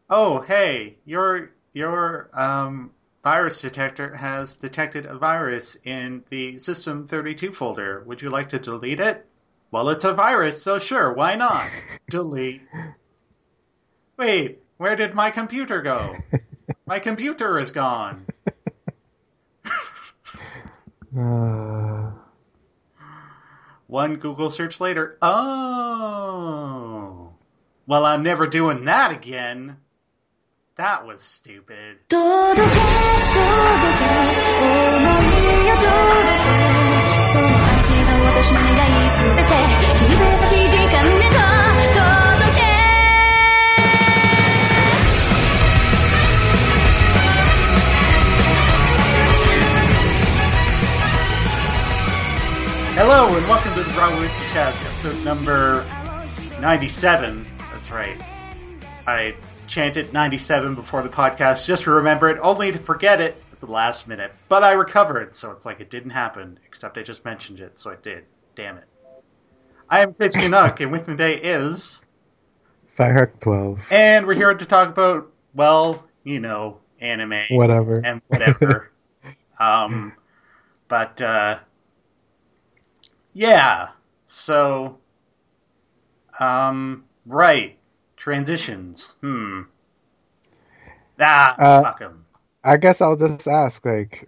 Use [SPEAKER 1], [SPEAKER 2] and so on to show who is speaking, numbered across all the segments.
[SPEAKER 1] Oh, hey, your virus detector has detected a virus in the System 32 folder. Would you like to delete it? Well, it's a virus, so sure, why not? Delete. Wait, where did my computer go? My computer is gone.
[SPEAKER 2] Uh,
[SPEAKER 1] One Google search later. Oh. Well, I'm never doing that again. That was stupid.
[SPEAKER 3] 届け、届け、想いよ届け、その愛が私の願いすべて、君と優しい時間へと届け。
[SPEAKER 1] Hello and welcome to the Broadway Whiskey Cast, episode number 97. That's right. I chanted 97 before the podcast just to remember it, only to forget it at the last minute. But I recovered, so it's like it didn't happen, except I just mentioned it, so it did. Damn it. I am Chris Canuck, and with me today is...
[SPEAKER 2] Firehawk 12.
[SPEAKER 1] And we're here to talk about, well, anime
[SPEAKER 2] Whatever.
[SPEAKER 1] and whatever. But yeah. So, right. Transitions. Fuck them.
[SPEAKER 2] I guess I'll just ask,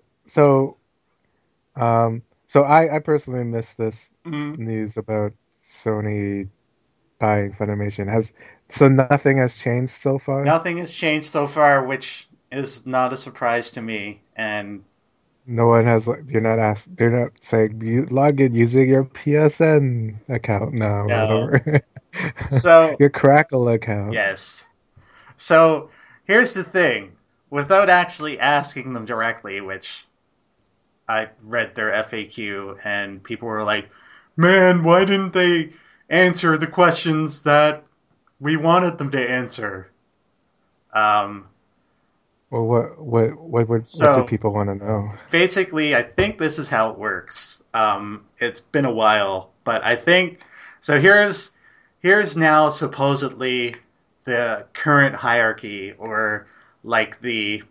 [SPEAKER 2] so I personally missed this news about Sony buying Funimation. So nothing has changed so far?
[SPEAKER 1] Nothing has changed so far, which is not a surprise to me. And
[SPEAKER 2] No one has, they're not saying, you log in using your PSN account now, or
[SPEAKER 1] no.
[SPEAKER 2] whatever.
[SPEAKER 1] So,
[SPEAKER 2] Your Crackle account.
[SPEAKER 1] yes. So, here's the thing. Without actually asking them directly, which I read their FAQ and people were like, man, why didn't they answer the questions that we wanted them to answer? Um,
[SPEAKER 2] Well, what do
[SPEAKER 1] so
[SPEAKER 2] people want to know?
[SPEAKER 1] basically, I think this is how it works. It's been a while, but I think so. Here's now supposedly the current hierarchy, or like the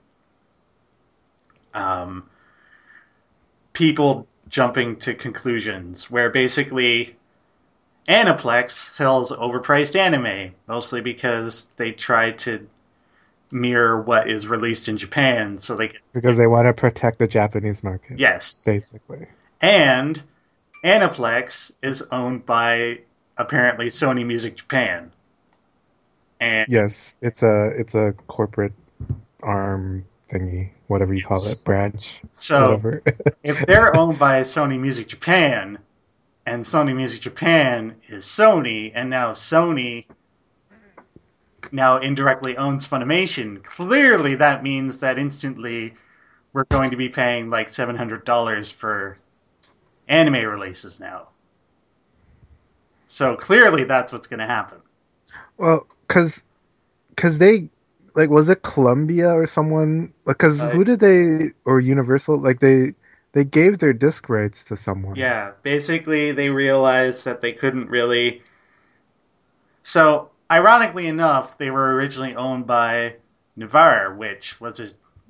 [SPEAKER 1] um, people jumping to conclusions, where basically Aniplex sells overpriced anime, mostly because they try to mirror what is released in Japan, so they
[SPEAKER 2] Because they want to protect the Japanese market,
[SPEAKER 1] yes.
[SPEAKER 2] basically.
[SPEAKER 1] And Aniplex is owned by apparently Sony Music Japan. And
[SPEAKER 2] Yes, it's a corporate arm thingy, whatever you call it,
[SPEAKER 1] yes.
[SPEAKER 2] branch,
[SPEAKER 1] So
[SPEAKER 2] whatever.
[SPEAKER 1] if they're owned by Sony Music Japan, and Sony Music Japan is Sony, and now Sony now indirectly owns Funimation, clearly that means that instantly we're going to be paying like $700 for anime releases now. So clearly that's what's going to happen.
[SPEAKER 2] Well, because they was it Columbia or someone? Because
[SPEAKER 1] Uh,
[SPEAKER 2] who did they, or Universal? They gave their disc rights to someone.
[SPEAKER 1] yeah, basically they realized that they couldn't really. So, ironically enough, they were originally owned by Navarre, which was,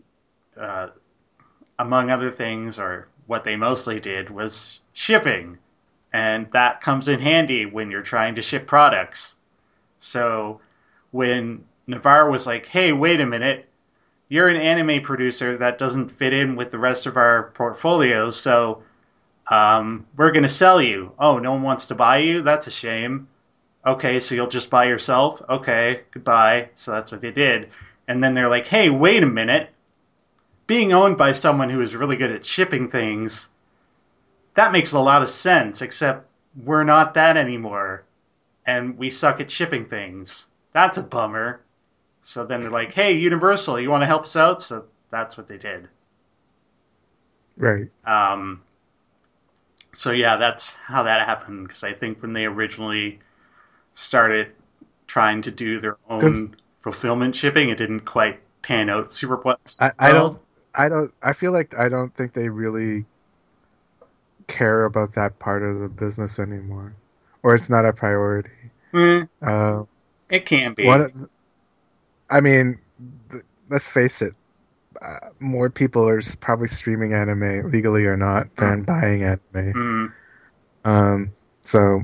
[SPEAKER 1] among other things, or what they mostly did, was shipping. And that comes in handy when you're trying to ship products. So, when Navarre was like, hey, wait a minute, you're an anime producer that doesn't fit in with the rest of our portfolios, so we're going to sell you. Oh, no one wants to buy you? That's a shame. Okay, so you'll just buy yourself? Okay, goodbye. So that's what they did. And then they're like, hey, wait a minute. Being owned by someone who is really good at shipping things, that makes a lot of sense, except we're not that anymore. And we suck at shipping things. That's a bummer. So then they're like, hey, Universal, you want to help us out? So that's what they did.
[SPEAKER 2] Right.
[SPEAKER 1] Um, so yeah, that's how that happened. Because I think when they originally started trying to do their
[SPEAKER 2] Because
[SPEAKER 1] own fulfillment shipping, it didn't quite pan out super
[SPEAKER 2] I, I don't
[SPEAKER 1] well.
[SPEAKER 2] I feel like I don't think they really care about that part of the business anymore, or it's not a priority.
[SPEAKER 1] Mm,
[SPEAKER 2] Uh,
[SPEAKER 1] it can be.
[SPEAKER 2] what I mean, let's face it. More people are probably streaming anime legally or not than buying anime.
[SPEAKER 1] Mm.
[SPEAKER 2] So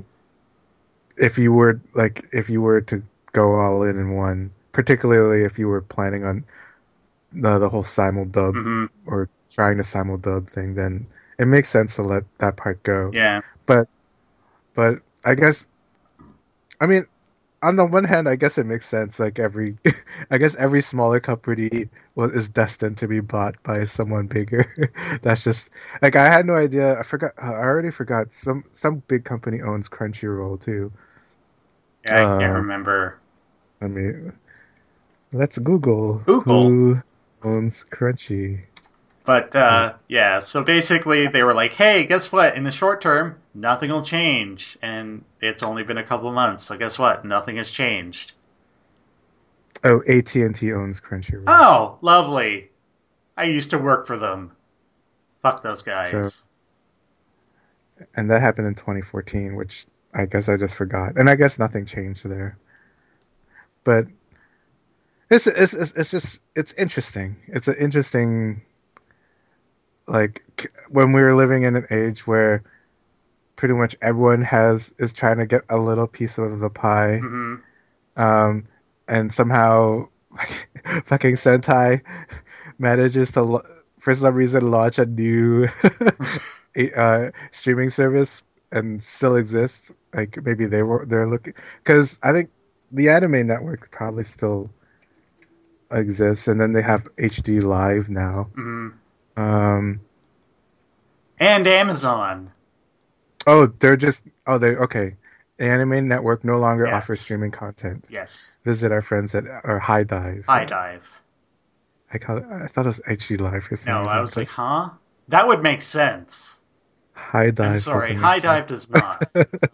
[SPEAKER 2] if you were to go all in one, particularly if you were planning on the whole simul dub
[SPEAKER 1] Mm-hmm.
[SPEAKER 2] or trying to simul dub thing, then it makes sense to let that part go.
[SPEAKER 1] Yeah.
[SPEAKER 2] But but I guess I mean on the one hand, I guess it makes sense. Like every, I guess every smaller company is destined to be bought by someone bigger. That's just like I had no idea. I forgot. I already forgot. Some big company owns Crunchyroll too.
[SPEAKER 1] Yeah, I can't
[SPEAKER 2] Uh,
[SPEAKER 1] remember.
[SPEAKER 2] I mean, let's Google
[SPEAKER 1] Google.
[SPEAKER 2] who owns Crunchy.
[SPEAKER 1] But yeah, so basically they were like, "Hey, guess what? In the short term, nothing will change." And it's only been a couple of months, so guess what? Nothing has changed.
[SPEAKER 2] Oh, AT&T owns Crunchyroll.
[SPEAKER 1] Oh, lovely. I used to work for them. Fuck those
[SPEAKER 2] So,
[SPEAKER 1] guys.
[SPEAKER 2] and that happened in 2014, which I guess I just forgot. And I guess nothing changed there. But it's just it's interesting. It's an interesting when we were living in an age where pretty much everyone has is trying to get a little piece of the pie,
[SPEAKER 1] Mm-hmm.
[SPEAKER 2] um, and somehow like, fucking Sentai manages to for some reason launch a new streaming service and still exists. Like maybe they're looking because I think the Anime Network probably still exists, and then they have HD Live now.
[SPEAKER 1] Mm-hmm.
[SPEAKER 2] Um,
[SPEAKER 1] And Amazon.
[SPEAKER 2] oh, they okay. The Anime Network no longer offers
[SPEAKER 1] Yes.
[SPEAKER 2] streaming content.
[SPEAKER 1] Yes.
[SPEAKER 2] Visit our friends at or High Dive.
[SPEAKER 1] High Dive.
[SPEAKER 2] I thought it was HD Live for some
[SPEAKER 1] No, I
[SPEAKER 2] reason,
[SPEAKER 1] was
[SPEAKER 2] but
[SPEAKER 1] like, huh? That would make sense.
[SPEAKER 2] High
[SPEAKER 1] I'm
[SPEAKER 2] Dive
[SPEAKER 1] sorry,
[SPEAKER 2] doesn't make
[SPEAKER 1] High
[SPEAKER 2] sense.
[SPEAKER 1] Dive does not.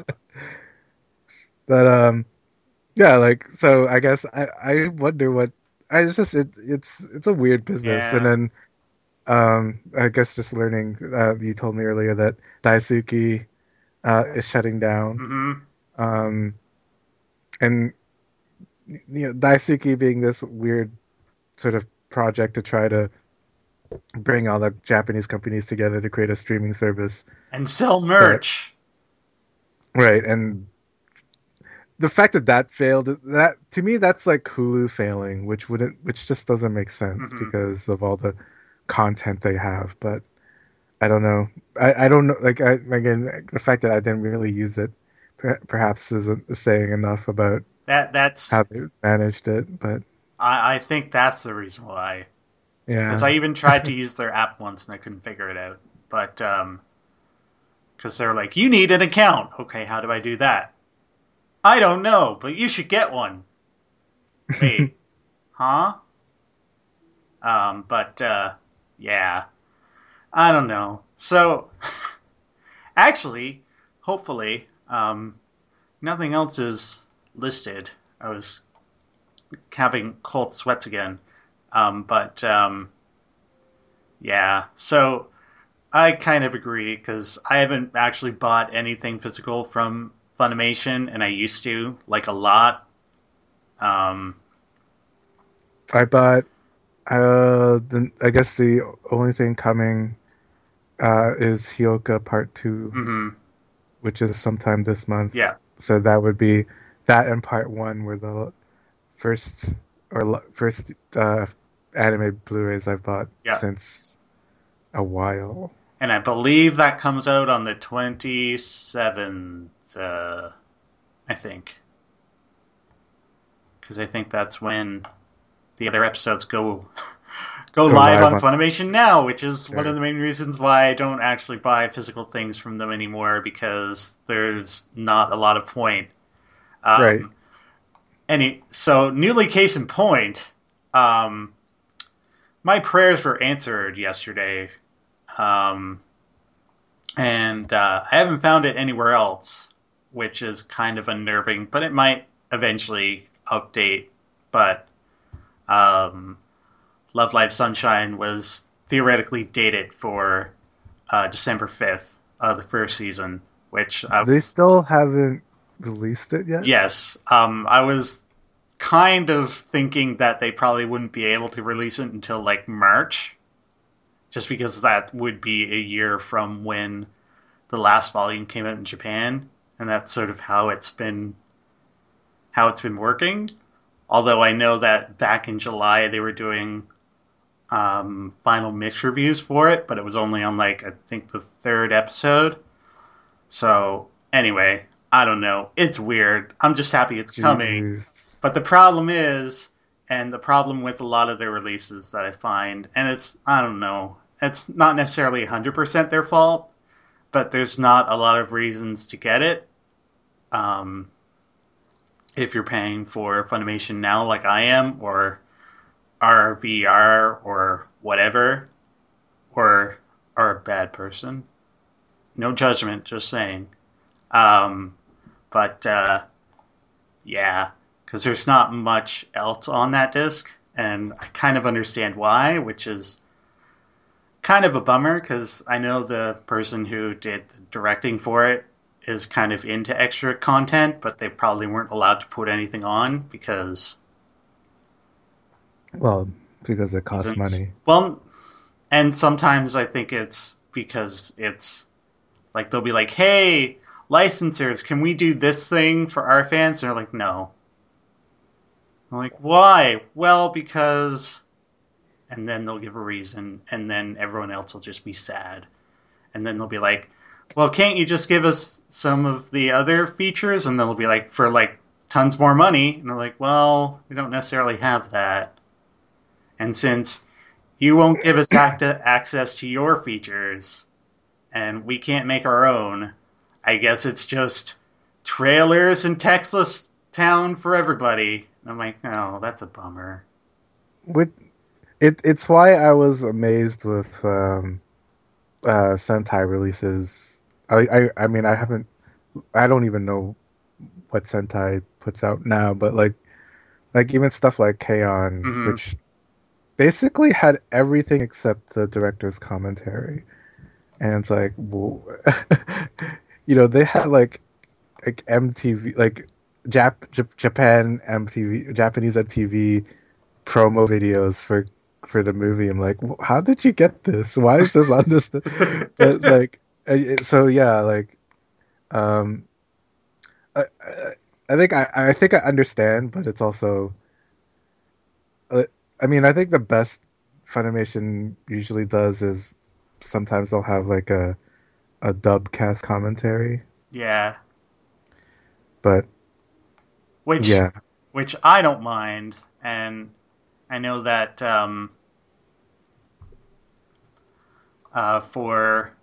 [SPEAKER 2] But yeah, like so I guess I wonder what it's just it's a weird business. And
[SPEAKER 1] Yeah.
[SPEAKER 2] then I guess just learning you told me earlier that Daisuke is shutting down.
[SPEAKER 1] Mm-hmm.
[SPEAKER 2] Um and Daisuke being this weird sort of project to try to bring all the Japanese companies together to create a streaming service
[SPEAKER 1] And sell
[SPEAKER 2] that
[SPEAKER 1] merch.
[SPEAKER 2] right. And the fact that that failed, that to me that's like Hulu failing, which just doesn't make sense
[SPEAKER 1] Mm-hmm.
[SPEAKER 2] because of all the content they have. But I don't know. I don't know. Again, the fact that I didn't really use it perhaps isn't saying enough about
[SPEAKER 1] That's
[SPEAKER 2] how they managed it. But
[SPEAKER 1] I think that's the reason why. Because
[SPEAKER 2] yeah,
[SPEAKER 1] I even tried to use their app once and I couldn't figure it out. But because they're like, you need an account. Okay, how do I do that? I don't know, but you should get one. Wait, huh? But yeah, I don't know. So actually, hopefully, nothing else is listed. I was having cold sweats again. But yeah, so I kind of agree because I haven't actually bought anything physical from Funimation, and I used to like a lot. Um,
[SPEAKER 2] I bought. I guess the only thing coming is Hyoka Part Two,
[SPEAKER 1] mm-hmm,
[SPEAKER 2] which is sometime this month.
[SPEAKER 1] yeah,
[SPEAKER 2] So that would be that and Part One were the first first anime Blu-rays I've bought
[SPEAKER 1] yeah,
[SPEAKER 2] since a while.
[SPEAKER 1] and I believe that comes out on the 27th. I think because I think that's when the other episodes go
[SPEAKER 2] Go
[SPEAKER 1] live
[SPEAKER 2] live
[SPEAKER 1] on
[SPEAKER 2] on
[SPEAKER 1] Funimation now, which is one of
[SPEAKER 2] sure.
[SPEAKER 1] the main reasons why I don't actually buy physical things from them anymore because there's not a lot of point.
[SPEAKER 2] Right.
[SPEAKER 1] Um, so newly case in point, um, my prayers were answered yesterday, um, and I haven't found it anywhere else, which is kind of unnerving. But it might eventually update. But um, Love Live Sunshine was theoretically dated for December 5th, the first season, which I
[SPEAKER 2] They
[SPEAKER 1] was,
[SPEAKER 2] still haven't released it yet.
[SPEAKER 1] yes, I was kind of thinking that they probably wouldn't be able to release it until like March, just because that would be a year from when the last volume came out in Japan, and that's sort of how it's been working. Although I know that back in July they were doing final mix reviews for it, but it was only on like I think the third episode. So anyway, I don't know. It's weird. I'm just happy it's coming.
[SPEAKER 2] Jeez.
[SPEAKER 1] But the problem is, and the problem with a lot of their releases that I find, and it's I don't know, it's not necessarily 100% their fault, but there's not a lot of reasons to get it. Um, if you're paying for Funimation now, like I am, or RVR or whatever, or are a bad person. No judgment, just saying. Um, but yeah, because there's not much else on that disc, and I kind of understand why, which is kind of a bummer because I know the person who did the directing for it is kind of into extra content, but they probably weren't allowed to put anything on because
[SPEAKER 2] Well, because it costs
[SPEAKER 1] reasons.
[SPEAKER 2] money.
[SPEAKER 1] Well, and sometimes I think it's because it's like they'll be like, "Hey, licensors, can we do this thing for our fans?" And they're like, "No." I'm like, "Why?" Well, because, and then they'll give a reason, and then everyone else will just be sad, and then they'll be like, "Well, can't you just give us some of the other features?" And they'll be like, "For like tons more money," and they're like, "Well, we don't necessarily have that." And since you won't give us access to your features, and we can't make our own, I guess it's just trailers and Texas Town for everybody. And I'm like, oh, that's a bummer.
[SPEAKER 2] With it's why I was amazed with Sentai releases. I mean I don't even know what Sentai puts out now, but like even stuff like K-On,
[SPEAKER 1] Hmm.
[SPEAKER 2] which basically had everything except the director's commentary, and it's like, they had like MTV, like Japan MTV, Japanese MTV promo videos for the movie. I'm like, how did you get this? Why is this on this? But it's like, so yeah, like, um, I think I understand, but it's also, uh, I mean, I think the best Funimation usually does is sometimes they'll have like a dub cast commentary,
[SPEAKER 1] Yeah,
[SPEAKER 2] but
[SPEAKER 1] which
[SPEAKER 2] yeah,
[SPEAKER 1] which I don't mind, and I know that for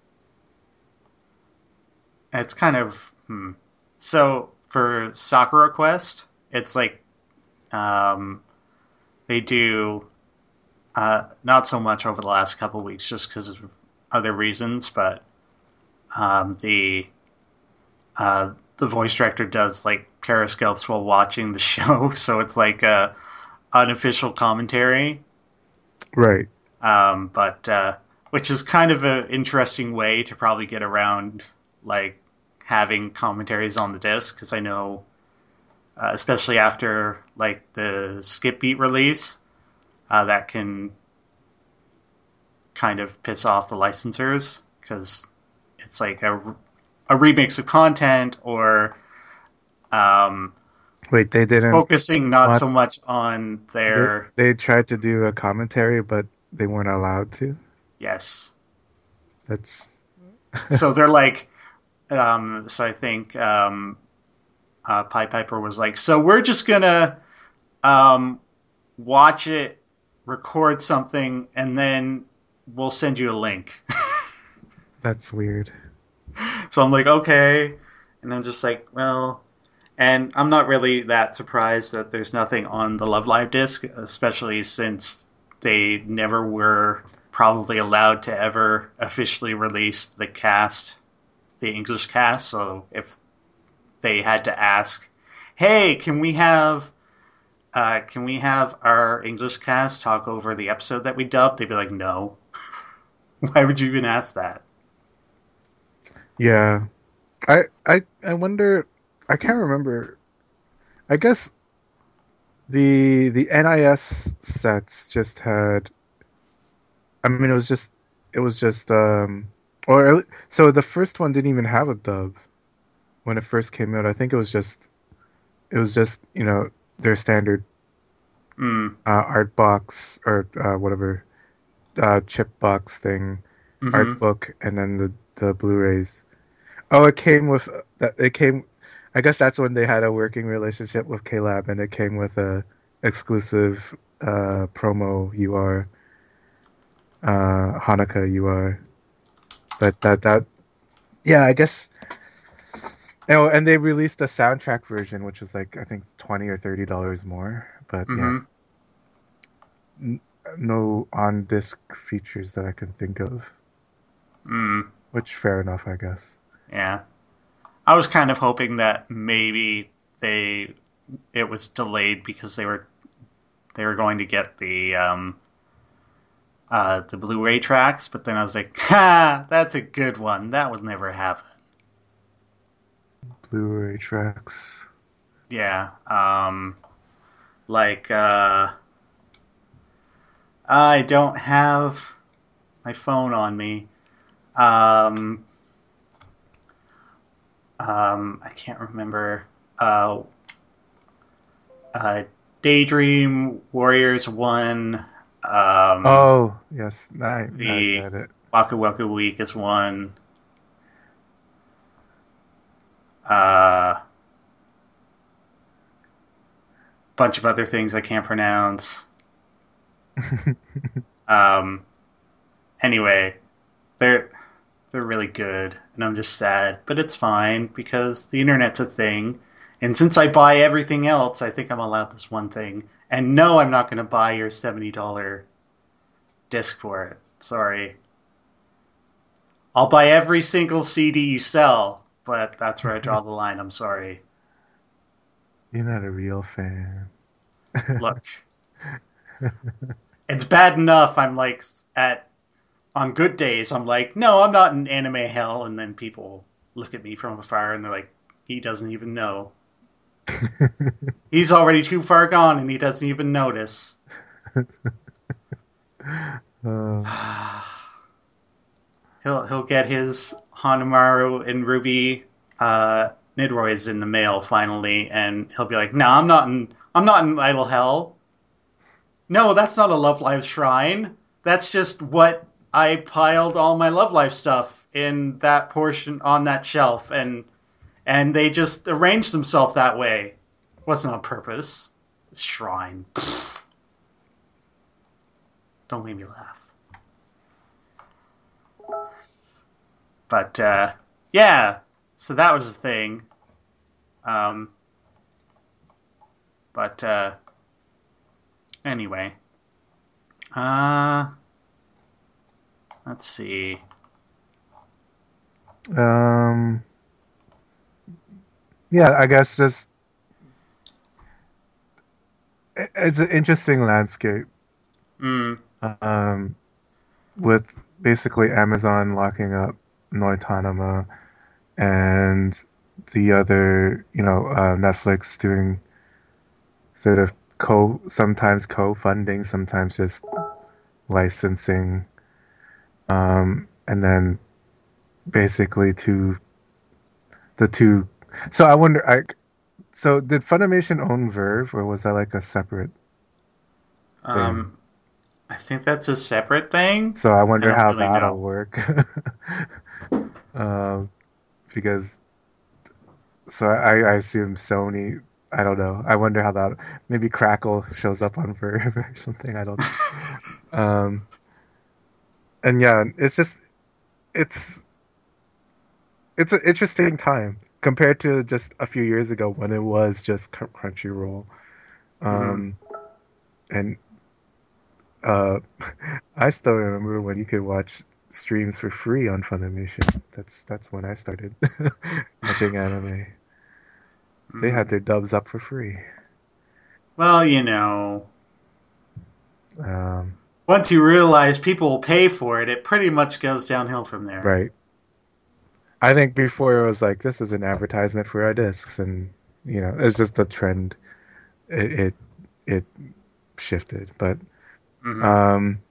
[SPEAKER 1] it's kind of so for Sakura Quest, it's like um, they do not so much over the last couple of weeks, just because of other reasons, but the the voice director does like periscopes while watching the show, so it's like a unofficial commentary.
[SPEAKER 2] right.
[SPEAKER 1] But which is kind of an interesting way to probably get around like having commentaries on the disc because I know, especially after like the Skip Beat release, that can kind of piss off the licensors because it's like a remix of content or um,
[SPEAKER 2] Wait, they didn't
[SPEAKER 1] focusing not
[SPEAKER 2] want
[SPEAKER 1] so much on
[SPEAKER 2] they
[SPEAKER 1] their
[SPEAKER 2] they tried to do a commentary, but they weren't allowed to.
[SPEAKER 1] yes.
[SPEAKER 2] That's
[SPEAKER 1] So they're like, so I think Pied Piper was like, so we're just gonna um, watch it, record something, and then we'll send you a link.
[SPEAKER 2] that's weird.
[SPEAKER 1] So I'm like, okay, and I'm just like, well, and I'm not really that surprised that there's nothing on the Love Live disc, especially since they never were probably allowed to ever officially release the cast, the English cast. So if they had to ask, "Hey, can we have our English cast talk over the episode that we dubbed?" They'd be like, "No." Why would you even ask that?
[SPEAKER 2] Yeah, I wonder. I can't remember. I guess The NIS sets just had. I mean, it was just so the first one didn't even have a dub when it first came out. I think it was just their standard
[SPEAKER 1] Mm.
[SPEAKER 2] art box or whatever chip box thing, art
[SPEAKER 1] Mm-hmm.
[SPEAKER 2] book, and then the Blu-rays. Oh, it came with that. It came. I guess that's when they had a working relationship with KLab, and it came with a exclusive promo UR, Hanukkah UR. But that yeah, I guess. Oh, and they released a soundtrack version, which was like I think $20 or $30 more. But yeah,
[SPEAKER 1] Mm-hmm.
[SPEAKER 2] n no on disc features that I can think of.
[SPEAKER 1] Mm.
[SPEAKER 2] Which fair enough, I guess.
[SPEAKER 1] Yeah. I was kind of hoping that maybe they it was delayed because they were going to get the Blu-ray tracks, but then I was like, ha, that's a good one. That would never happen.
[SPEAKER 2] Blu-ray tracks.
[SPEAKER 1] Yeah. Like I don't have my phone on me. Um, I can't remember. Uh, uh, Daydream Warriors one.
[SPEAKER 2] Oh, yes, I
[SPEAKER 1] The
[SPEAKER 2] get it.
[SPEAKER 1] Waku Waku Week is one. Uh, bunch of other things I can't pronounce. Um, anyway, they're they're really good, and I'm just sad, but it's fine because the internet's a thing. And since I buy everything else, I think I'm allowed this one thing. And no, I'm not going to buy your $70 disc for it. Sorry. I'll buy every single CD you sell, but that's where I draw the line. I'm sorry.
[SPEAKER 2] You're not a real fan.
[SPEAKER 1] Look, it's bad enough I'm like at on good days I'm like, "No, I'm not in anime hell." And then people look at me from afar and they're like, "He doesn't even know. He's already too far gone and he doesn't even notice."
[SPEAKER 2] Uh,
[SPEAKER 1] He'll get his Hanamaru and Ruby Nidroids in the mail finally, and he'll be like, "No, I'm not in idle hell. No, that's not a Love Live shrine. That's just what I piled all my Love Live stuff in that portion on that shelf, and they just arranged themselves that way. Wasn't on purpose. Shrine. Don't make me laugh." But yeah, so that was the thing. Um, but anyway, uh, let's see.
[SPEAKER 2] um, yeah, I guess just it's an interesting landscape.
[SPEAKER 1] Mm,
[SPEAKER 2] Um, with basically Amazon locking up Noitanama and the other, Netflix doing sort of sometimes co-funding, sometimes just licensing, and then basically the two. So I wonder, so did Funimation own Verve, or was that like a separate thing?
[SPEAKER 1] um, I think that's a separate thing.
[SPEAKER 2] So I
[SPEAKER 1] I
[SPEAKER 2] wonder
[SPEAKER 1] don't
[SPEAKER 2] how
[SPEAKER 1] really
[SPEAKER 2] that'll
[SPEAKER 1] know.
[SPEAKER 2] work. um, because so I assume Sony. I don't know. I wonder how that maybe Crackle shows up on Verve or something. I don't know. And yeah, it's it's an interesting time compared to just a few years ago when it was just Crunchyroll.
[SPEAKER 1] Hmm.
[SPEAKER 2] Um, and uh, I still remember when you could watch streams for free on Funimation. That's when I started watching anime. They
[SPEAKER 1] Hmm.
[SPEAKER 2] had their dubs up for free.
[SPEAKER 1] Well,
[SPEAKER 2] Um,
[SPEAKER 1] once you realize people will pay for it, it pretty much goes downhill from there.
[SPEAKER 2] right. I think before it was like this is an advertisement for our discs, and it's just the trend. It it shifted. But
[SPEAKER 1] Hmm.
[SPEAKER 2] um,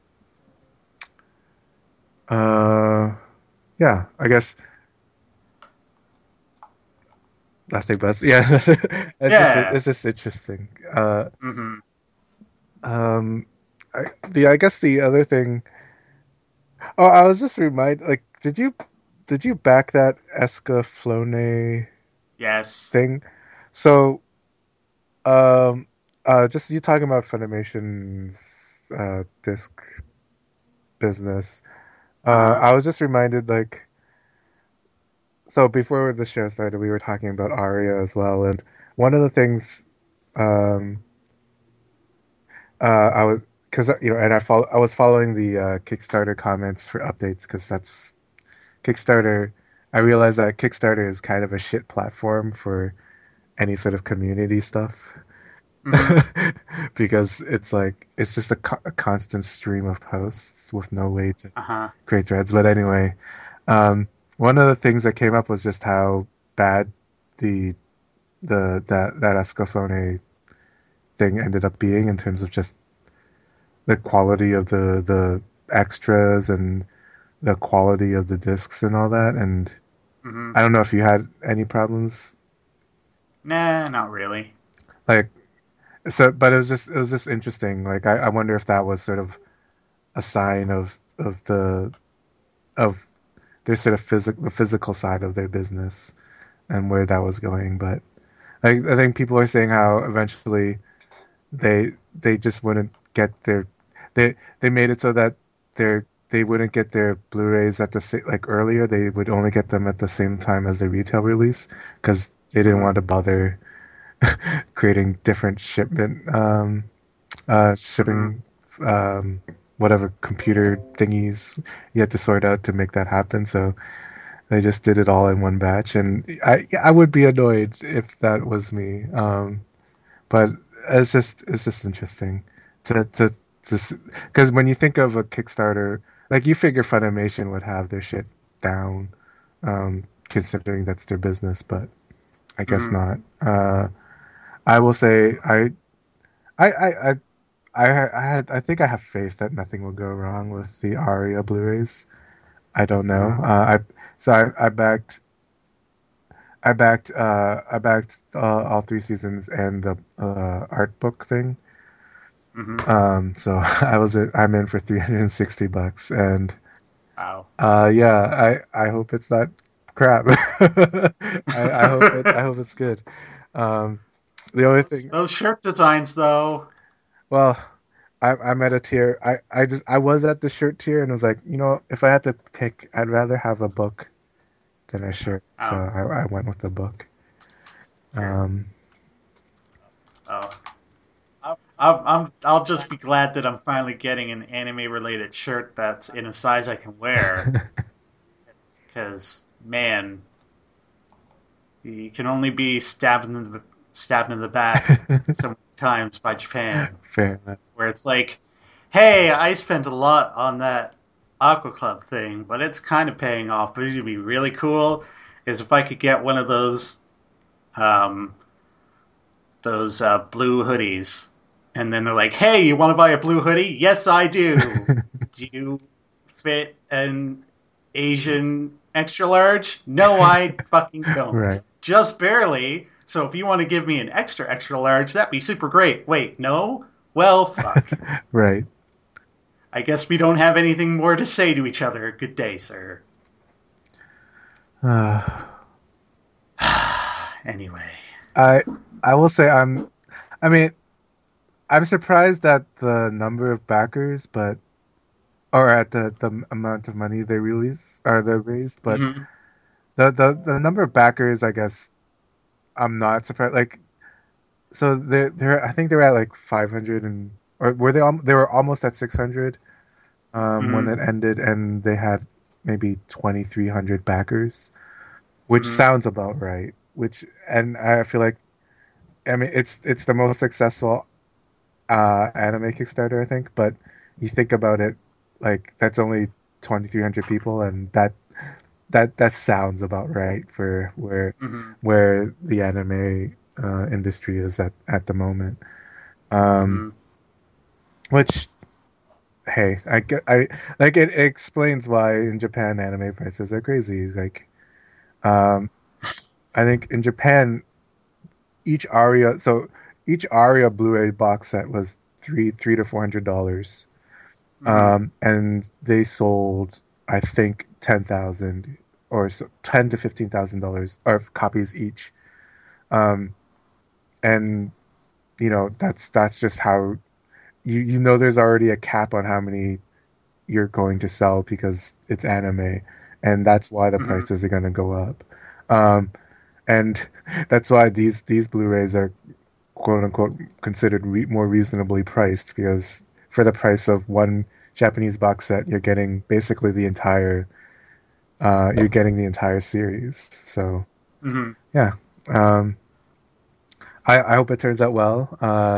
[SPEAKER 2] uh, yeah, I guess nothing but yeah.
[SPEAKER 1] Yeah.
[SPEAKER 2] it's just interesting. Uh,
[SPEAKER 1] Hmm.
[SPEAKER 2] um, I guess the other thing. Oh, I was just reminded. Like, did you back that Escaflowne
[SPEAKER 1] Yes.
[SPEAKER 2] thing? So, um, just you talking about Funimation's disc business.
[SPEAKER 1] Uh-huh.
[SPEAKER 2] I was just reminded, like, so before the show started, we were talking about Aria as well, and one of the things, um, I was because and I was following the Kickstarter comments for updates because that's Kickstarter. I realized that Kickstarter is kind of a shit platform for any sort of community stuff
[SPEAKER 1] Hmm.
[SPEAKER 2] because it's like it's just a constant stream of posts with no way to
[SPEAKER 1] Uh-huh.
[SPEAKER 2] create threads. But anyway, um, one of the things that came up was just how bad the that Escaflowne thing ended up being in terms of just the quality of the extras and the quality of the discs and all that. And
[SPEAKER 1] Hmm.
[SPEAKER 2] I don't know if you had any problems
[SPEAKER 1] Nah, not really.
[SPEAKER 2] like so, but it was just interesting. Like I wonder if that was sort of a sign of of their sort of the physical side of their business and where that was going. But I think people are saying how eventually they just wouldn't get their they made it so that they wouldn't get their Blu-rays at the like earlier. They would only get them at the same time as the retail release because they didn't
[SPEAKER 1] Hmm.
[SPEAKER 2] want to bother creating different
[SPEAKER 1] Hmm.
[SPEAKER 2] shipping whatever computer thingies you had to sort out to make that happen. So they just did it all in one batch, and I would be annoyed if that was me. But it's just interesting to because when you think of a Kickstarter, like you figure Funimation would have their shit down, considering that's their business, but I guess
[SPEAKER 1] Hmm.
[SPEAKER 2] not. I will say I I I I think I have faith that nothing will go wrong with the Aria Blu-rays. I don't know.
[SPEAKER 1] Hmm.
[SPEAKER 2] I backed all three seasons and the art book thing.
[SPEAKER 1] Hmm.
[SPEAKER 2] So I'm in for $360 and
[SPEAKER 1] Wow.
[SPEAKER 2] I hope it's not crap. I hope it's good. Um, the only thing
[SPEAKER 1] Those shirt designs, though.
[SPEAKER 2] well, I'm at a tier. I was at the shirt tier and was like, if I had to pick, I'd rather have a book than a shirt. So
[SPEAKER 1] Oh,
[SPEAKER 2] I went with the book.
[SPEAKER 1] sure.
[SPEAKER 2] Um,
[SPEAKER 1] Oh, I'll just be glad that I'm finally getting an anime related shirt that's in a size I can wear. Because man, you can only be stabbed in the back so many times by Japan,
[SPEAKER 2] fair enough.
[SPEAKER 1] where it's like, hey, I spent a lot on that Aqua Club thing, but it's kind of paying off. But it'd be really cool is if I could get one of um, those blue hoodies. And then they're like, hey, you want to buy a blue hoodie? Yes, I do. Do you fit an Asian extra large? No, I fucking don't.
[SPEAKER 2] Right,
[SPEAKER 1] Just barely. So if you want to give me an extra extra large, that'd be super great. Wait, no? Well, fuck.
[SPEAKER 2] right.
[SPEAKER 1] I guess we don't have anything more to say to each other. Good day, sir.
[SPEAKER 2] Uh,
[SPEAKER 1] Anyway.
[SPEAKER 2] I I will say I mean I'm surprised at the number of backers, but or at the amount of money they release or they raised, but
[SPEAKER 1] Hmm.
[SPEAKER 2] the number of backers, I guess I'm not surprised. Like so they're I think they were at like 500 and or were they were almost at 600 when
[SPEAKER 1] Hmm.
[SPEAKER 2] it ended, and they had maybe 2,300 backers, which
[SPEAKER 1] Hmm.
[SPEAKER 2] sounds about right. Which and I feel like I mean it's the most successful anime Kickstarter, I think. But you think about it, like that's only 2,300 people, and that sounds about right for
[SPEAKER 1] Hmm.
[SPEAKER 2] where the anime industry is at the moment. Um,
[SPEAKER 1] Mm-hmm.
[SPEAKER 2] which hey, I get, I like it explains why in Japan anime prices are crazy. Um, I think in Japan each Aria Blu-ray box set was three to $400.
[SPEAKER 1] Mm-hmm.
[SPEAKER 2] And they sold, I think, 10,000 or so, $10,000 to $15,000 of copies each. Um, and that's just how there's already a cap on how many you're going to sell because it's anime, and that's why the
[SPEAKER 1] Mm-hmm.
[SPEAKER 2] prices are going to go up. Um, and that's why these Blu-rays are quote unquote considered more reasonably priced because for the price of one Japanese box set, you're getting the entire series. So
[SPEAKER 1] Mm-hmm.
[SPEAKER 2] yeah, um, I hope it turns out well.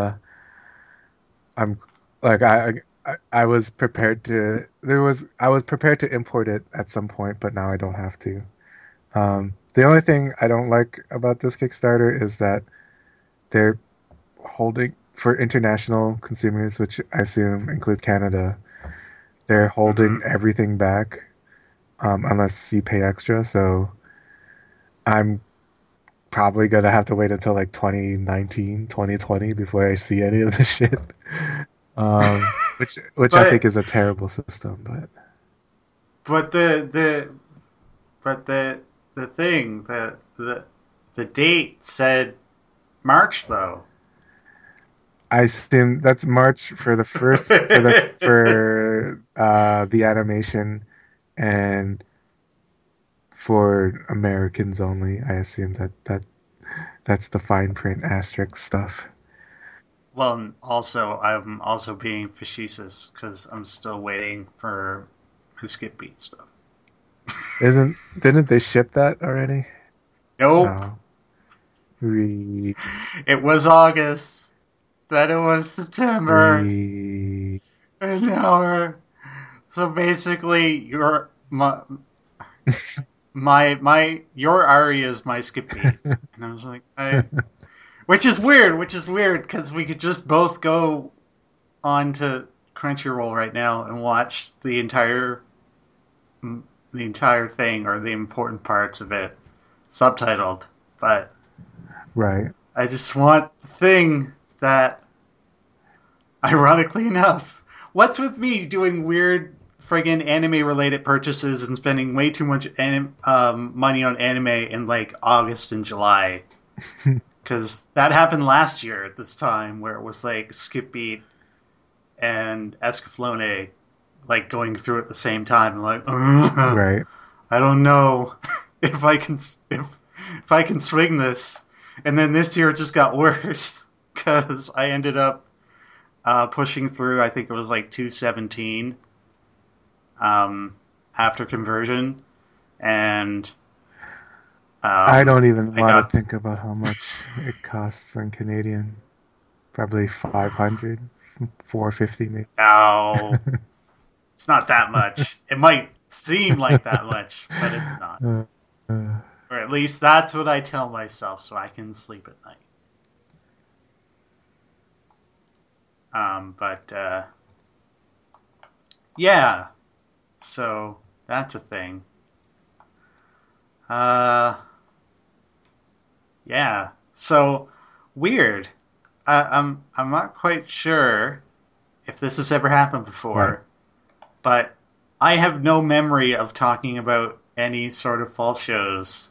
[SPEAKER 2] I'm like I was prepared to I was prepared to import it at some point, but now I don't have to. The only thing I don't like about this Kickstarter is that they're holding for international consumers, which I assume includes Canada. They're
[SPEAKER 1] Mm-hmm.
[SPEAKER 2] holding everything back unless you pay extra. So I'm probably gonna have to wait until like 2019, 2020 before I see any of this shit. Which I think
[SPEAKER 1] But
[SPEAKER 2] is a terrible system, but
[SPEAKER 1] but but the thing the date said March though.
[SPEAKER 2] I assume that's March for the first for the animation and for Americans only. I assume that's the fine print asterisk stuff.
[SPEAKER 1] Well, and also I'm also being facetious because I'm still waiting for the skip beat stuff.
[SPEAKER 2] Didn't they ship that already?
[SPEAKER 1] Nope,
[SPEAKER 2] Oh, re
[SPEAKER 1] it was August. Then it was September,
[SPEAKER 2] re.
[SPEAKER 1] and now so basically your Ari is my skip beat, and I was like which is weird because we could just both go on to Crunchyroll right now and watch the entire thing or the important parts of it subtitled. But
[SPEAKER 2] Right.
[SPEAKER 1] I just want the thing that, ironically enough, what's with me doing weird friggin' anime related purchases and spending way too much money on anime in like August and July? Because that happened last year at this time where it was like Skip Beat and Escaflowne like going through at the same time. I'm like,
[SPEAKER 2] Right.
[SPEAKER 1] I don't know if I can if I can swing this. And then this year it just got worse because I ended up pushing through. I think it was like 217 after conversion, and
[SPEAKER 2] I don't even
[SPEAKER 1] I
[SPEAKER 2] want to
[SPEAKER 1] got
[SPEAKER 2] think about how much it costs in Canadian. Probably 500, 450 maybe.
[SPEAKER 1] now. It's not that much. It might seem like that much, but it's not.
[SPEAKER 2] Uh, uh,
[SPEAKER 1] Or at least that's what I tell myself so I can sleep at night. But yeah, so that's a thing. Uh, yeah. So weird. I'm not quite sure if this has ever happened
[SPEAKER 2] what?
[SPEAKER 1] before, but I have no memory of talking about any sort of fall shows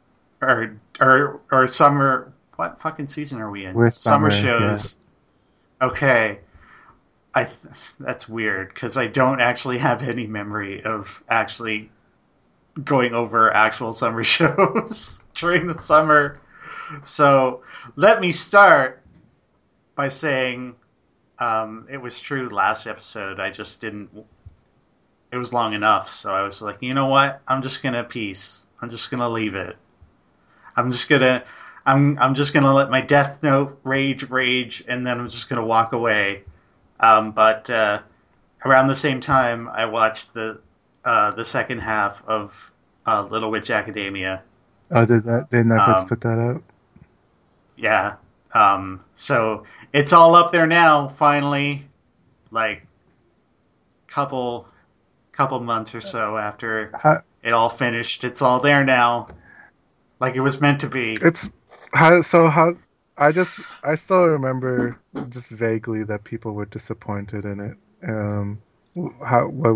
[SPEAKER 1] or summer. What fucking season are we in?
[SPEAKER 2] We're
[SPEAKER 1] Summer
[SPEAKER 2] summer, yeah.
[SPEAKER 1] shows. Okay, that's weird because I don't actually have any memory of actually going over actual summer shows during the summer. So let me start by saying it was true last episode. I just didn't. It was long enough, so I was like, you know what? I'm just gonna peace. I'm just gonna leave it. I'm just gonna. I'm just gonna let my Death Note rage, and then I'm just gonna walk away. But around the same time, I watched the second half of Little Witch Academia.
[SPEAKER 2] Oh, did Netflix
[SPEAKER 1] Um,
[SPEAKER 2] put that out?
[SPEAKER 1] yeah. So it's all up there now. Finally, like couple couple months or so after
[SPEAKER 2] How,
[SPEAKER 1] it all finished, it's all there now, like it was meant to be.
[SPEAKER 2] it's how so how I still remember just vaguely that people were disappointed in it. How what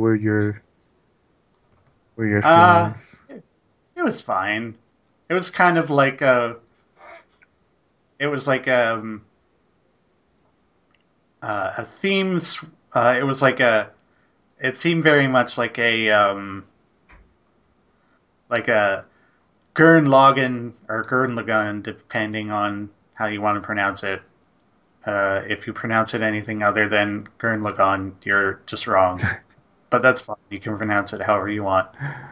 [SPEAKER 2] were your
[SPEAKER 1] Uh,
[SPEAKER 2] feelings?
[SPEAKER 1] it was fine. It was kind of like a. It was like a themes. It was like a. It seemed very much like a Gurren Lagann or Gurren Lagann, depending on how you want to pronounce it. If you pronounce it anything other than Gurren Lagann, you're just wrong. But that's fine. You can pronounce it however you want.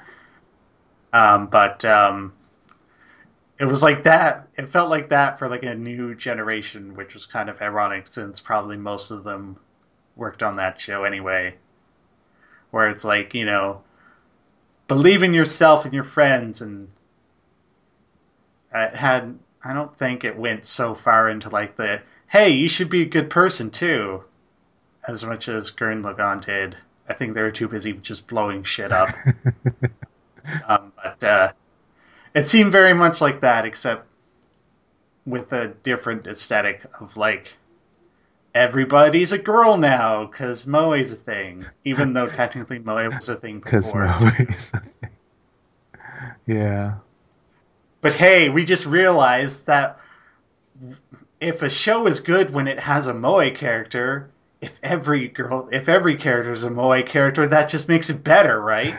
[SPEAKER 1] But it was like that. It felt like that for like a new generation, which was kind of ironic since probably most of them worked on that show anyway. Where it's like, believe in yourself and your friends, and it had. I don't think it went so far into like the hey, you should be a good person too, as much as Gurren Lagann did. I think they were too busy just blowing shit up. But it seemed very much like that, except with a different aesthetic of like everybody's a girl now because Moe's a thing, even though technically Moe was a thing
[SPEAKER 2] Because
[SPEAKER 1] before too.
[SPEAKER 2] Moe's yeah.
[SPEAKER 1] But hey, we just realized that if a show is good when it has a Moe character, if every character is a Moe character, that just makes it better, right?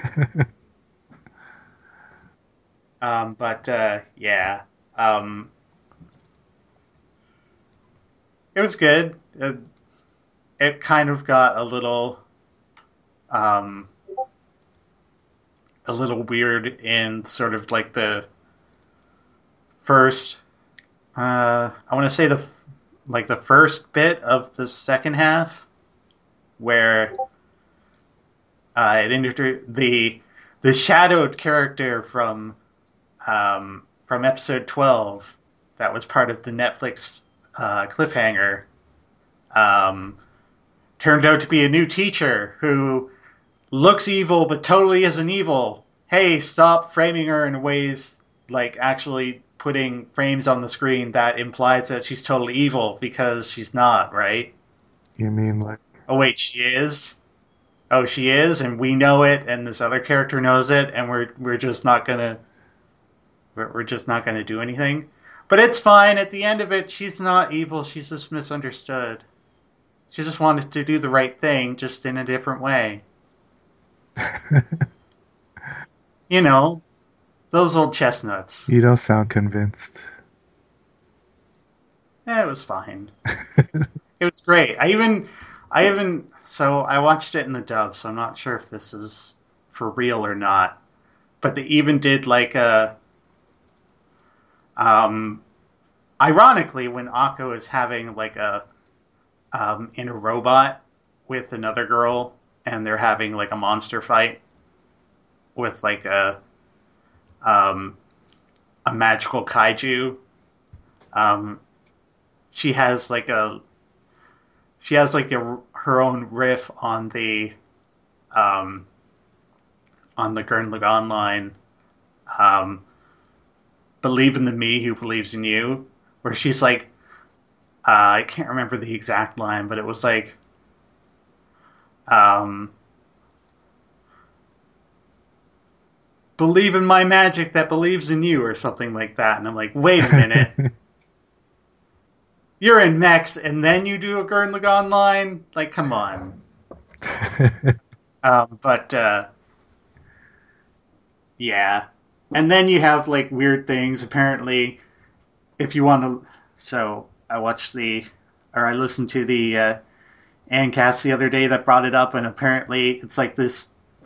[SPEAKER 1] But yeah, um, it was good. It kind of got um, a little weird in sort of like the first. I want to say the first bit of the second half where it introduced the shadowed character from episode 12 that was part of the Netflix cliffhanger um, turned out to be a new teacher who looks evil but totally isn't evil. Hey, stop framing her in ways like actually putting frames on the screen that implies that she's totally evil because she's not, right?
[SPEAKER 2] You mean like
[SPEAKER 1] Oh wait, she is. Oh, she is, and we know it, and this other character knows it, and we're just not gonna do anything. But it's fine. At the end of it, she's not evil. She's just misunderstood. She just wanted to do the right thing, just in a different way. You know, those old chestnuts.
[SPEAKER 2] you don't sound convinced.
[SPEAKER 1] It was fine. It was great. So I watched it in the dub, so I'm not sure if this is for real or not. But they even did like um, ironically, when Akko is having like a, in a robot with another girl, and they're having like a monster fight with like um, a magical kaiju. Um, she has like a her own riff um, on the Gurren Lagann line. Um, Believe in the me who believes in you, where she's like, I can't remember the exact line, but it was like, um, believe in my magic that believes in you, or something like that. And I'm like, wait a minute, you're in mechs, and then you do a Gurren Lagann line? Like, come on. But yeah, and then you have like weird things. Apparently, if you want to, so I watched or I listened to the Ancast the other day that brought it up, and apparently it's like this.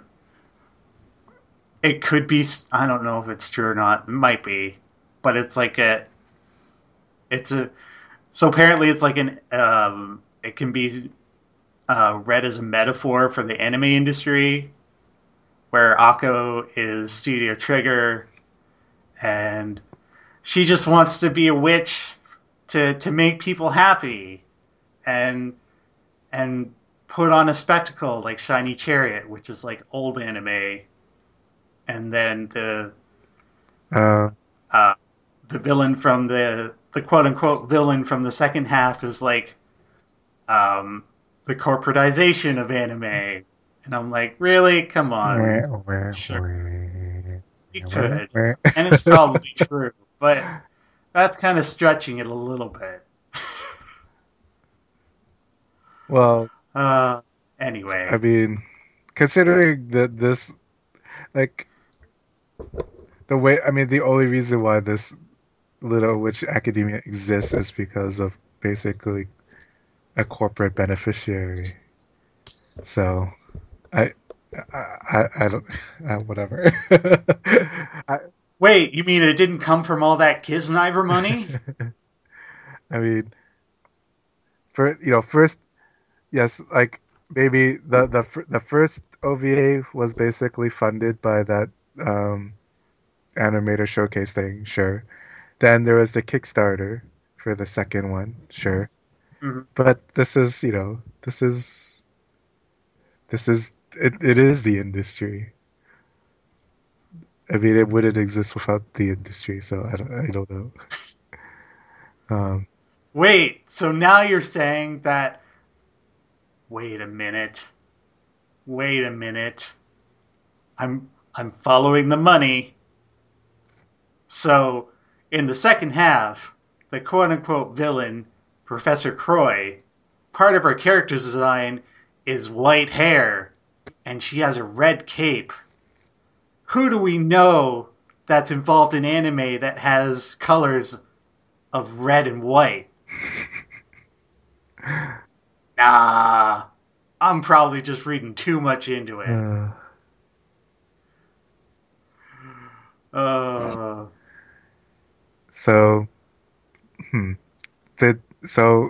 [SPEAKER 1] It could be. I don't know if it's true or not. It might be, but it's like a. It's a. So apparently, it's like an. It can be read as a metaphor for the anime industry, where Akko is Studio Trigger, and she just wants to be a witch to make people happy. and and put on a spectacle like Shiny Chariot, which is like old anime, and then
[SPEAKER 2] Uh,
[SPEAKER 1] uh, the villain from the quote unquote villain from the second half is like um, the corporatization of anime, and I'm like, really? Come on,
[SPEAKER 2] where, where,
[SPEAKER 1] sure
[SPEAKER 2] where,
[SPEAKER 1] you
[SPEAKER 2] where,
[SPEAKER 1] could,
[SPEAKER 2] where?
[SPEAKER 1] and it's probably true, but that's kind of stretching it a little bit.
[SPEAKER 2] Well,
[SPEAKER 1] Uh,
[SPEAKER 2] I
[SPEAKER 1] anyway,
[SPEAKER 2] mean, considering that this, like, the way, I mean, the only reason why this Little Witch Academia exists is because of basically a corporate beneficiary. So, I, I don't, whatever. I,
[SPEAKER 1] wait, you mean it didn't come from all that Kisniver money?
[SPEAKER 2] I mean, first, yes, like maybe the first OVA was basically funded by that um, animator showcase thing, sure. Then there was the Kickstarter for the second one, sure.
[SPEAKER 1] Mhm.
[SPEAKER 2] But this is it is the industry. I mean, it wouldn't exist without the industry, so I don't know. Um,
[SPEAKER 1] Wait, so now you're saying that? Wait a minute. Wait a minute. I'm following the money. So, in the second half, the quote unquote villain, Professor Croy, part of her character's design is white hair, and she has a red cape. Who do we know that's involved in anime that has colors of red and white? Nah, I'm probably just reading too much into it.
[SPEAKER 2] uh,
[SPEAKER 1] Uh,
[SPEAKER 2] so, hmm, did so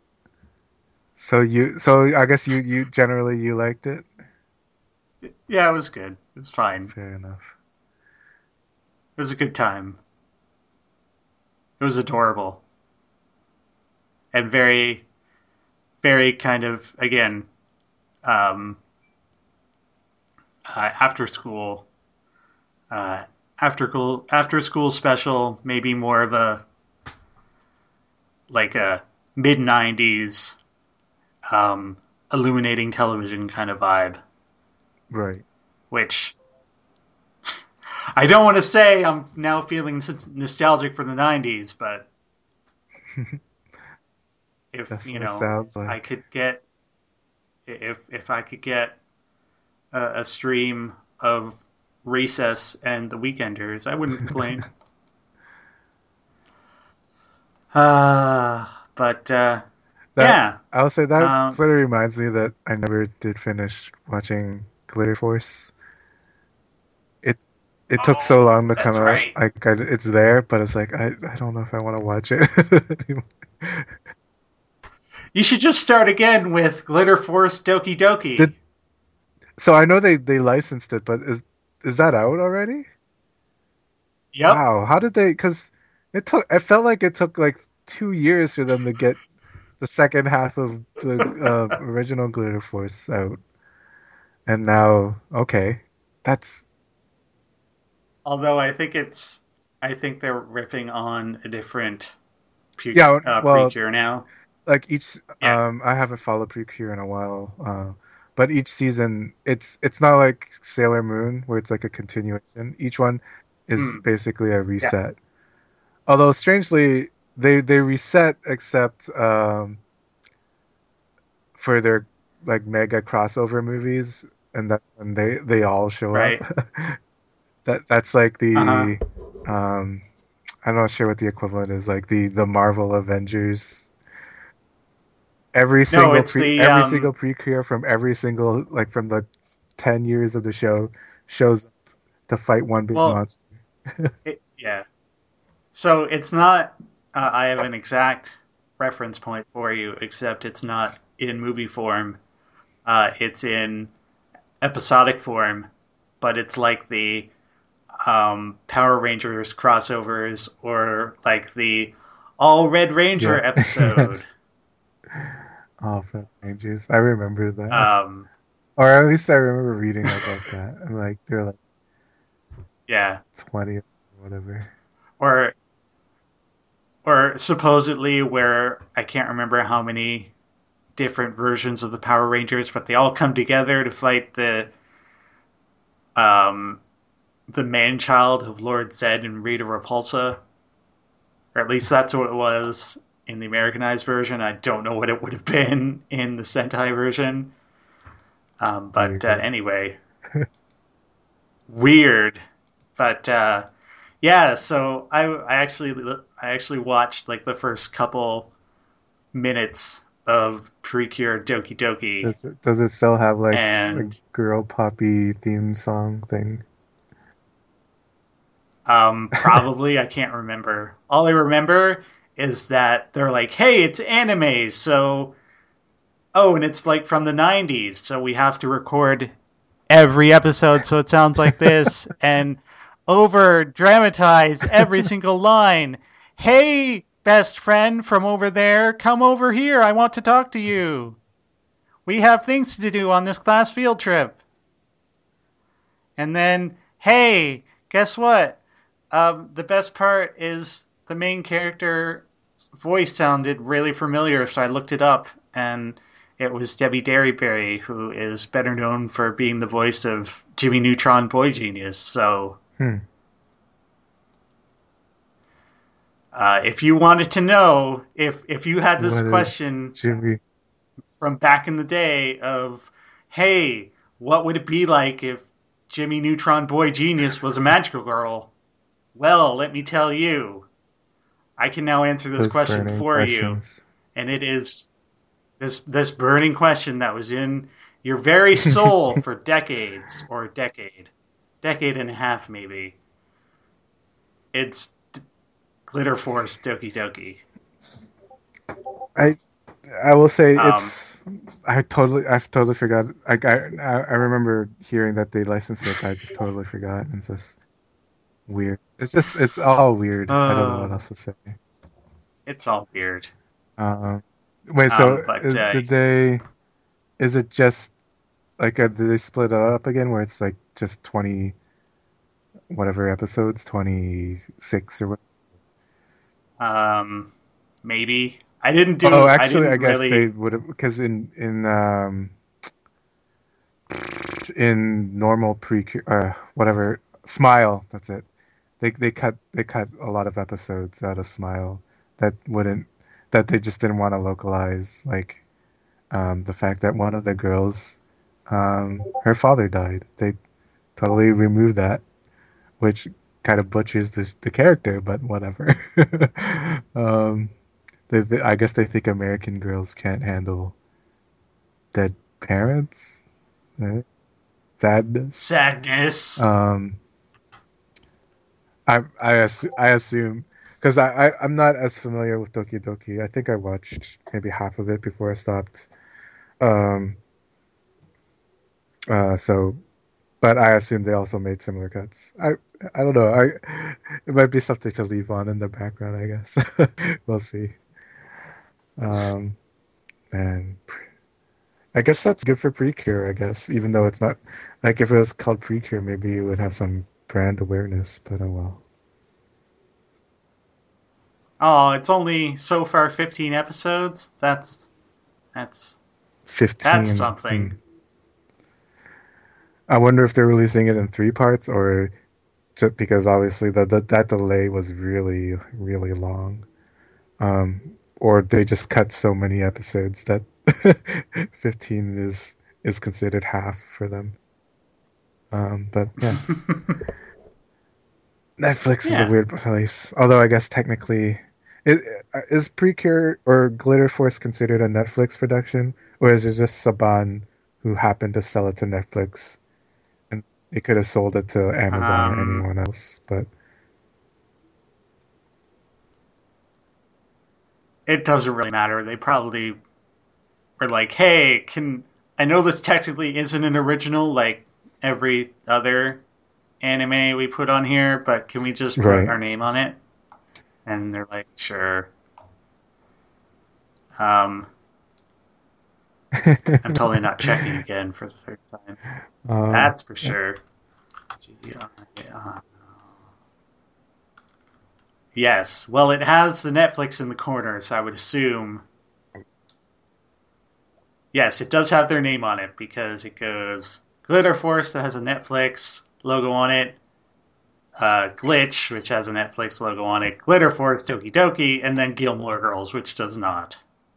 [SPEAKER 2] so I guess you generally you liked it.
[SPEAKER 1] yeah, it was good. It was fine.
[SPEAKER 2] Fair enough.
[SPEAKER 1] It was a good time. It was adorable and very, very kind of again um, after school, uh, after school special. Maybe more of a like a mid '90s um, illuminating television kind of vibe,
[SPEAKER 2] Right.
[SPEAKER 1] which I don't want to say I'm now feeling nostalgic for the '90s, but if
[SPEAKER 2] That's
[SPEAKER 1] you
[SPEAKER 2] what it
[SPEAKER 1] know,
[SPEAKER 2] sounds
[SPEAKER 1] I
[SPEAKER 2] like.
[SPEAKER 1] could get if I could get a stream of Recess and The Weekenders, I wouldn't complain. But
[SPEAKER 2] That
[SPEAKER 1] yeah,
[SPEAKER 2] I'll say that
[SPEAKER 1] um,
[SPEAKER 2] sort of reminds me that I never did finish watching Glitter Force. It it took so
[SPEAKER 1] oh,
[SPEAKER 2] long to come
[SPEAKER 1] that's
[SPEAKER 2] out.
[SPEAKER 1] right.
[SPEAKER 2] It's there, but it's like I don't know if I want to watch it.
[SPEAKER 1] You should just start again with Glitter Force Doki Doki.
[SPEAKER 2] Did so I know they licensed it, but is that out already?
[SPEAKER 1] Yep.
[SPEAKER 2] Wow, how did they? Because it felt like it took like 2 years for them to get the second half of the original Glitter Force out, and now okay, that's
[SPEAKER 1] Although I think they're riffing on a different
[SPEAKER 2] yeah. Well,
[SPEAKER 1] Precure now.
[SPEAKER 2] like each
[SPEAKER 1] Yeah.
[SPEAKER 2] I haven't followed Precure in a while, but each season it's not like Sailor Moon where it's like a continuation. Each one is
[SPEAKER 1] Mm,
[SPEAKER 2] basically a
[SPEAKER 1] yeah.
[SPEAKER 2] reset. Although strangely, they reset except for their like mega crossover movies, and that's when they all show up.
[SPEAKER 1] Right.
[SPEAKER 2] That's like
[SPEAKER 1] Uh huh.
[SPEAKER 2] the um I'm not sure what the equivalent is, like the Marvel Avengers.
[SPEAKER 1] No, it's the
[SPEAKER 2] Every single pre-creator from every single like from the 10 years of the show shows up to fight one big
[SPEAKER 1] well,
[SPEAKER 2] monster.
[SPEAKER 1] yeah. So it's not. I have an exact reference point for you, except it's not in movie form. It's in episodic form, but it's like the Power Rangers crossovers or like the All Red Ranger
[SPEAKER 2] Yeah.
[SPEAKER 1] episode.
[SPEAKER 2] Yes. Oh, Phantom Rangers. I remember that.
[SPEAKER 1] Um,
[SPEAKER 2] Or at least I remember reading about that. And like they're like
[SPEAKER 1] yeah,
[SPEAKER 2] 20 or whatever.
[SPEAKER 1] or supposedly where I can't remember how many different versions of the Power Rangers, but they all come together to fight um, the man child of Lord Zed and Rita Repulsa, or at least that's what it was in the Americanized version. I don't know what it would have been in the Sentai version. But
[SPEAKER 2] Weird.
[SPEAKER 1] anyway, weird. But yeah, so I actually watched like the first couple minutes of Precure Doki Doki,
[SPEAKER 2] Does it still have like a
[SPEAKER 1] and
[SPEAKER 2] girl poppy theme song thing?
[SPEAKER 1] probably I can't remember. All I remember is that they're like, "Hey, it's anime, so oh, and it's like from the '90s, so we have to record every episode so it sounds like this and over dramatize every single line. Hey, best friend from over there, come over here. I want to talk to you. We have things to do on this class field trip." And then, hey, guess what? The best part is the main character's voice sounded really familiar, so I looked it up, and it was Debbie Derryberry, who is better known for being the voice of Jimmy Neutron Boy Genius. So,
[SPEAKER 2] Hmm.
[SPEAKER 1] if you wanted to know, if you had this
[SPEAKER 2] What is
[SPEAKER 1] question
[SPEAKER 2] Jimmy?
[SPEAKER 1] from back in the day of, hey, what would it be like if Jimmy Neutron Boy Genius was a magical girl? Well, let me tell you, I can now answer this
[SPEAKER 2] Those
[SPEAKER 1] question
[SPEAKER 2] burning
[SPEAKER 1] for you,
[SPEAKER 2] questions.
[SPEAKER 1] and it is this burning question that was in your very soul for decades, or a decade and a half maybe. It's Glitter Force Doki Doki.
[SPEAKER 2] I I will say
[SPEAKER 1] Um,
[SPEAKER 2] it's. I've totally forgot. I remember hearing that they licensed it, but I just totally forgot. It's just weird. It's all weird. I don't know what
[SPEAKER 1] uh,
[SPEAKER 2] else to say.
[SPEAKER 1] it's all weird.
[SPEAKER 2] Um, Wait,
[SPEAKER 1] But
[SPEAKER 2] is it just like did they split it up again where it's like just 20 whatever episodes, 26 or what?
[SPEAKER 1] maybe
[SPEAKER 2] Oh,
[SPEAKER 1] I
[SPEAKER 2] actually, I
[SPEAKER 1] didn't
[SPEAKER 2] guess they
[SPEAKER 1] really.
[SPEAKER 2] would have because in normal pre whatever Smile, that's it. They cut a lot of episodes out of Smile that wouldn't that they just didn't want to localize like the fact that one of the girls her father died. They totally removed that, which kind of butchers the character, but whatever. um, I guess they think American girls can't handle dead parents. Right? Sadness.
[SPEAKER 1] Sadness.
[SPEAKER 2] Um, I assume because I'm not as familiar with Doki Doki. I think I watched maybe half of it before I stopped. Um, so but I assume they also made similar cuts. I don't know. It might be something to leave on in the background. I guess we'll see. Um, and I guess that's good for Precure. I guess even though it's not like if it was called Precure, maybe it would have some brand awareness. But oh well.
[SPEAKER 1] Oh, it's only so far 15 episodes. That's that's
[SPEAKER 2] 15.
[SPEAKER 1] something.
[SPEAKER 2] I wonder if they're releasing it in three parts or just because obviously that delay was really really long. Or they just cut so many episodes that 15 is considered half for them. But yeah, Netflix is a
[SPEAKER 1] Yeah.
[SPEAKER 2] weird place. Although I guess technically, is, is Precure or Glitter Force considered a Netflix production, or is it just Saban who happened to sell it to Netflix and they could have sold it to Amazon or
[SPEAKER 1] Um,
[SPEAKER 2] anyone else? But
[SPEAKER 1] it doesn't really matter. They probably were like, "Hey, can I know this technically isn't an original like every other anime we put on here, but can we just put
[SPEAKER 2] right,
[SPEAKER 1] our name on it?" And they're like, "Sure." Um, I'm totally not checking again for the third time.
[SPEAKER 2] um,
[SPEAKER 1] That's for sure. G-I-I. Yes. Well, it has the Netflix in the corner, so I would assume. Yes, it does have their name on it because it goes Glitter Force that has a Netflix logo on it, Glitch, which has a Netflix logo on it, Glitter Force, Doki Doki, and then Gilmore Girls, which does not.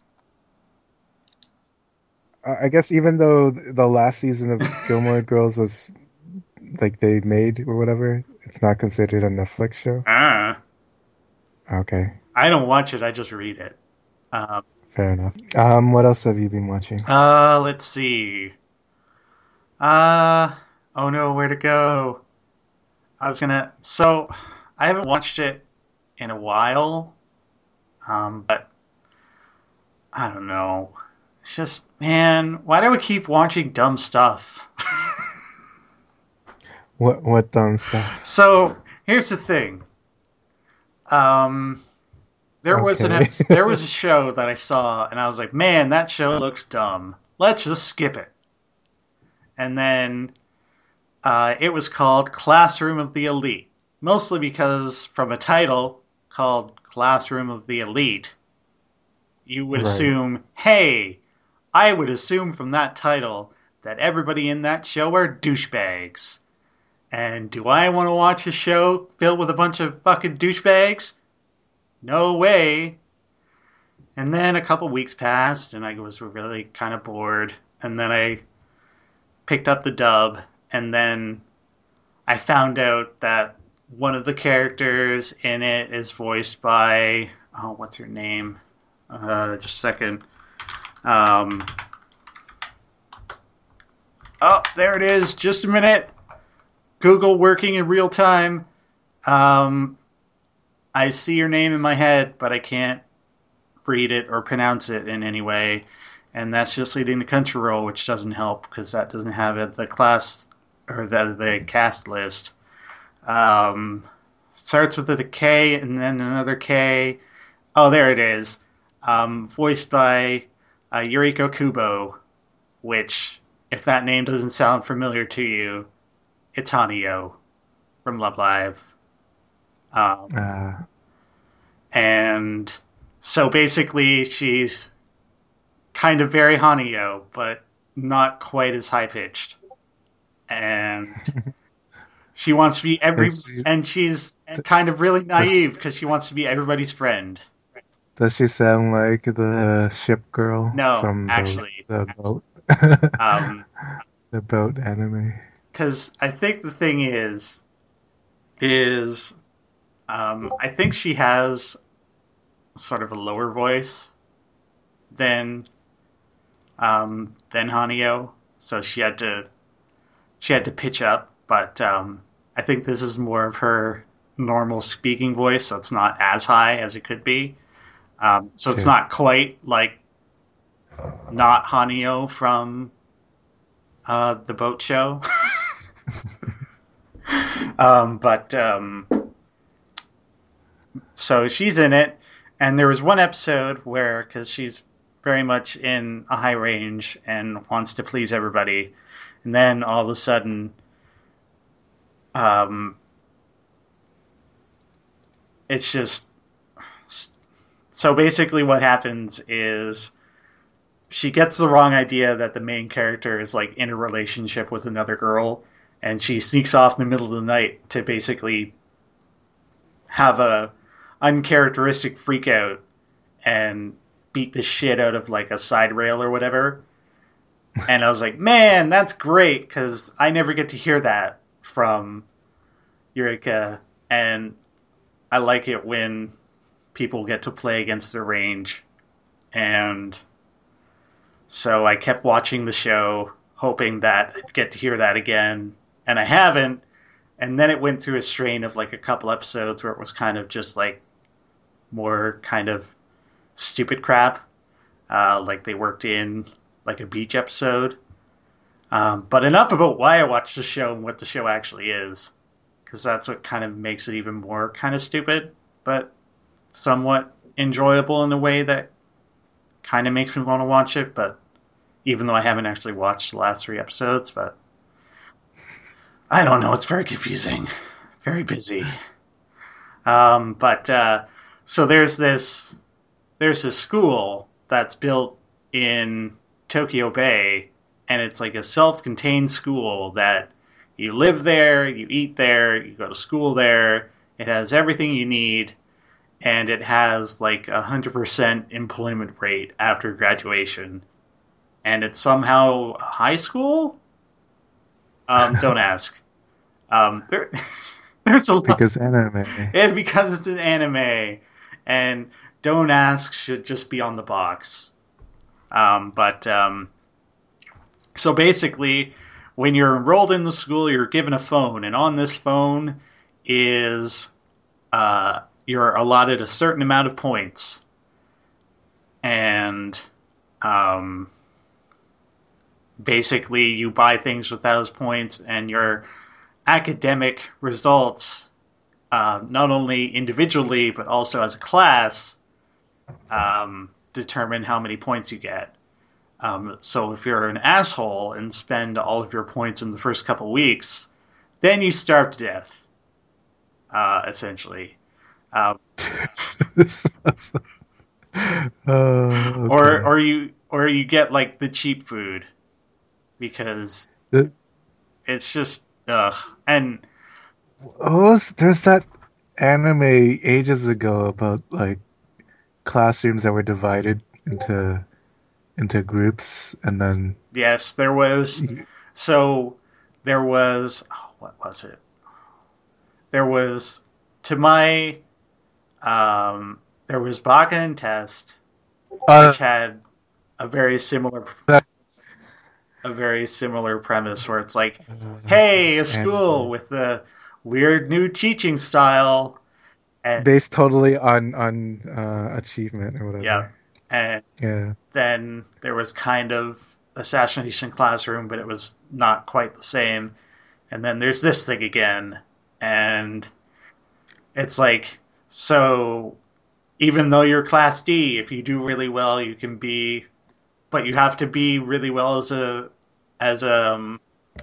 [SPEAKER 2] I guess even though the last season of Gilmore Girls was like they made or whatever, it's not considered a Netflix show.
[SPEAKER 1] Ah,
[SPEAKER 2] Okay,
[SPEAKER 1] I don't watch it. I just read it.
[SPEAKER 2] fair enough. What else have you been watching?
[SPEAKER 1] Let's see. Uh, oh no, where to go? I was gonna. So, I haven't watched it in a while. But I don't know. It's just, man, why do we keep watching dumb stuff?
[SPEAKER 2] What dumb stuff?
[SPEAKER 1] So here's the thing. Um,
[SPEAKER 2] Okay.
[SPEAKER 1] there was a show that I saw, and I was like, man, that show looks dumb. Let's just skip it. And then it was called Classroom of the Elite, mostly because from a title called Classroom of the Elite, you would
[SPEAKER 2] Right.
[SPEAKER 1] assume, hey, I would assume from that title that everybody in that show are douchebags. And do I want to watch a show filled with a bunch of fucking douchebags? No way. And then a couple weeks passed, and I was really kind of bored. And then I picked up the dub, and then I found out that one of the characters in it is voiced by, oh, what's her name? Just a second. Um, oh, there it is. Just a minute. Google working in real time. Um, I see your name in my head, but I can't read it or pronounce it in any way. And that's just leading to Crunchyroll, which doesn't help because that doesn't have it, the class or the cast list. Um, Starts with a K and then another K. Oh, there it is. Voiced by Yuriko Kubo, which, if that name doesn't sound familiar to you, it's Hanio from Love Live. Um,
[SPEAKER 2] Uh,
[SPEAKER 1] and so basically, she's kind of very Hanio, but not quite as high pitched. And she wants to be
[SPEAKER 2] is
[SPEAKER 1] and she's kind of really
[SPEAKER 2] does
[SPEAKER 1] naive because she wants to be everybody's friend.
[SPEAKER 2] does she sound like the ship girl
[SPEAKER 1] No,
[SPEAKER 2] from
[SPEAKER 1] actually,
[SPEAKER 2] the boat
[SPEAKER 1] um,
[SPEAKER 2] the boat anime?
[SPEAKER 1] because I think the thing is I think she has sort of a lower voice than Hanio, so she had to pitch up. But I think this is more of her normal speaking voice, so it's not as high as it could be. So it's
[SPEAKER 2] Sure.
[SPEAKER 1] not quite like not Hanio from the boat show. But So she's in it, and there was one episode where, because she's very much in a high range and wants to please everybody, and then all of a sudden, um, it's just so basically what happens is she gets the wrong idea that the main character is like in a relationship with another girl, and she sneaks off in the middle of the night to basically have a uncharacteristic freak out and beat the shit out of like a side rail or whatever. And I was like, man, that's great because I never get to hear that from Eureka, and I like it when people get to play against their range. And so I kept watching the show, hoping that I'd get to hear that again, and I haven't. And then it went through a strain of like a couple episodes where it was kind of just like more kind of stupid crap. Like they worked in like a beach episode. But enough about why I watched the show and what the show actually is, because that's what kind of makes it even more kind of stupid, but somewhat enjoyable in a way that kind of makes me want to watch it. But even though I haven't actually watched the last three episodes. But I don't know. It's very confusing, very busy. But so there's this school that's built in Tokyo Bay, and it's like a self-contained school that you live there, you eat there, you go to school there. It has everything you need, and it has like 100% employment rate after graduation. And it's somehow a high school. Don't ask. There, there's a lot,
[SPEAKER 2] Because anime.
[SPEAKER 1] and because it's an anime, and don't ask should just be on the box. But So basically, when you're enrolled in the school, you're given a phone, and on this phone is you're allotted a certain amount of points, and um, basically you buy things with those points, and your academic results, not only individually but also as a class, determine how many points you get. So if you're an asshole and spend all of your points in the first couple weeks, then you starve to death, essentially. Um,
[SPEAKER 2] Okay.
[SPEAKER 1] or you get like the cheap food because
[SPEAKER 2] The-
[SPEAKER 1] it's just ugh. And
[SPEAKER 2] there's that anime ages ago about like classrooms that were divided into groups, and then
[SPEAKER 1] yes, there was so there was oh, what was it? There was to my there was Baka and Test,
[SPEAKER 2] uh,
[SPEAKER 1] which had a very similar
[SPEAKER 2] that's
[SPEAKER 1] premise where it's like, hey, a school
[SPEAKER 2] anime
[SPEAKER 1] with a weird new teaching style, and
[SPEAKER 2] based totally on achievement or
[SPEAKER 1] yeah,
[SPEAKER 2] whatever.
[SPEAKER 1] and
[SPEAKER 2] Yeah.
[SPEAKER 1] then there was kind of Assassination Classroom, but it was not quite the same. And then there's this thing again, and it's like, so even though you're Class D, if you do really well, you can be, but you have to be really well as a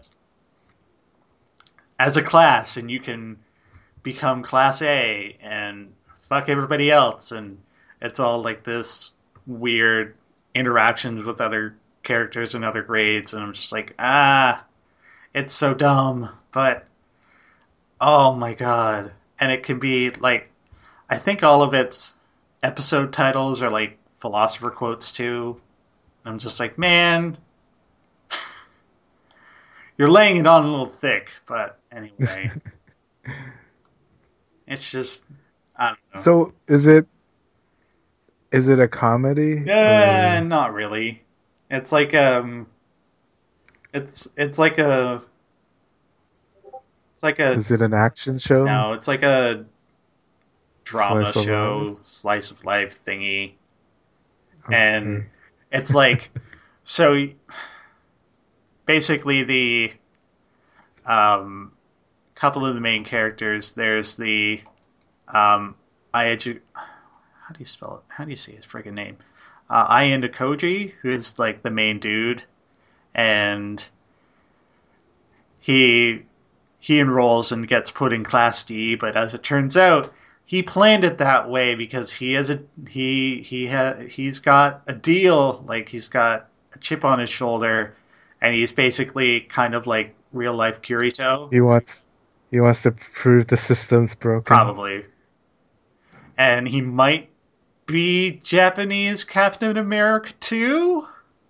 [SPEAKER 1] as a class, and you can become Class A and fuck everybody else, and it's all like this weird interactions with other characters and other grades, and I'm just like, it's so dumb, but oh my god. And it can be like, I think all of its episode titles are like philosopher quotes too. I'm just like, man, you're laying it on a little thick, but anyway, it's just, I don't know.
[SPEAKER 2] So is it a comedy or
[SPEAKER 1] Not really. It's like it's like a it's like a
[SPEAKER 2] is it an action show?
[SPEAKER 1] no, it's like a drama
[SPEAKER 2] Slice of
[SPEAKER 1] show,
[SPEAKER 2] life?
[SPEAKER 1] slice of life thingy, and
[SPEAKER 2] Okay.
[SPEAKER 1] it's like so basically the um couple of the main characters. There's the Ieju. How do you spell it? How do you say his friggin' name? Ayanda Koji, who's like the main dude, and he he enrolls and gets put in Class D. But as it turns out, he planned it that way because he's got a deal, like he's got a chip on his shoulder, and he's basically kind of like real life Kirito,
[SPEAKER 2] He wants he wants to prove the system's broken.
[SPEAKER 1] probably, and he might be Japanese Captain America too.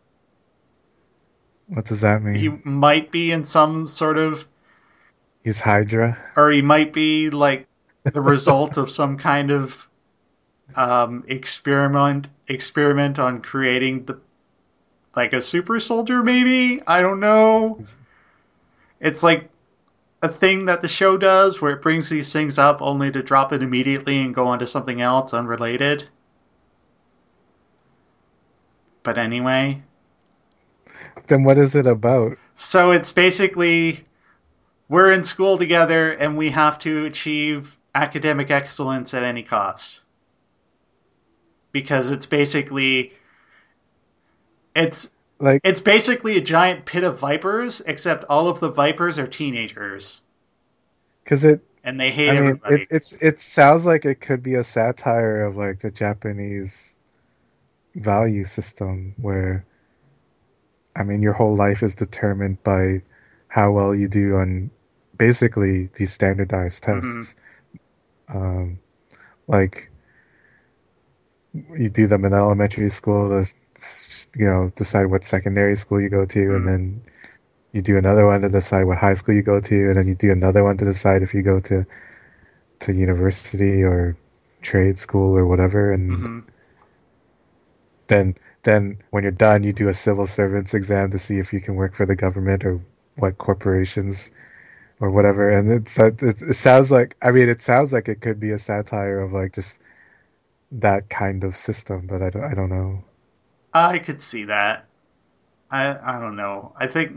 [SPEAKER 2] What does that
[SPEAKER 1] He
[SPEAKER 2] mean?
[SPEAKER 1] might be in some sort of,
[SPEAKER 2] He's Hydra.
[SPEAKER 1] or he might be like the result of some kind of experiment on creating the like a super soldier. Maybe I don't know.
[SPEAKER 2] He's,
[SPEAKER 1] It's like a thing that the show does where it brings these things up only to drop it immediately and go on to something else unrelated. But anyway,
[SPEAKER 2] then what is it about?
[SPEAKER 1] so it's basically we're in school together and we have to achieve academic excellence at any cost because it's basically it's
[SPEAKER 2] like
[SPEAKER 1] It's basically a giant pit of vipers, except all of the vipers are teenagers,
[SPEAKER 2] because it.
[SPEAKER 1] and they hate
[SPEAKER 2] I mean,
[SPEAKER 1] everybody.
[SPEAKER 2] it sounds like it could be a satire of like the Japanese value system, where I mean, your whole life is determined by how well you do on basically these standardized
[SPEAKER 1] Hmm.
[SPEAKER 2] tests. Um, like you do them in elementary school to, decide what secondary school you go to, and
[SPEAKER 1] Hmm.
[SPEAKER 2] then you do another one to decide what high school you go to, and then you do another one to decide if you go to university or trade school or whatever, and
[SPEAKER 1] Hmm.
[SPEAKER 2] then when you're done, you do a civil servants exam to see if you can work for the government or what corporations or whatever. And it sounds like, I mean, it sounds like it could be a satire of like just that kind of system, but I don't know.
[SPEAKER 1] I could see that. I don't know. I think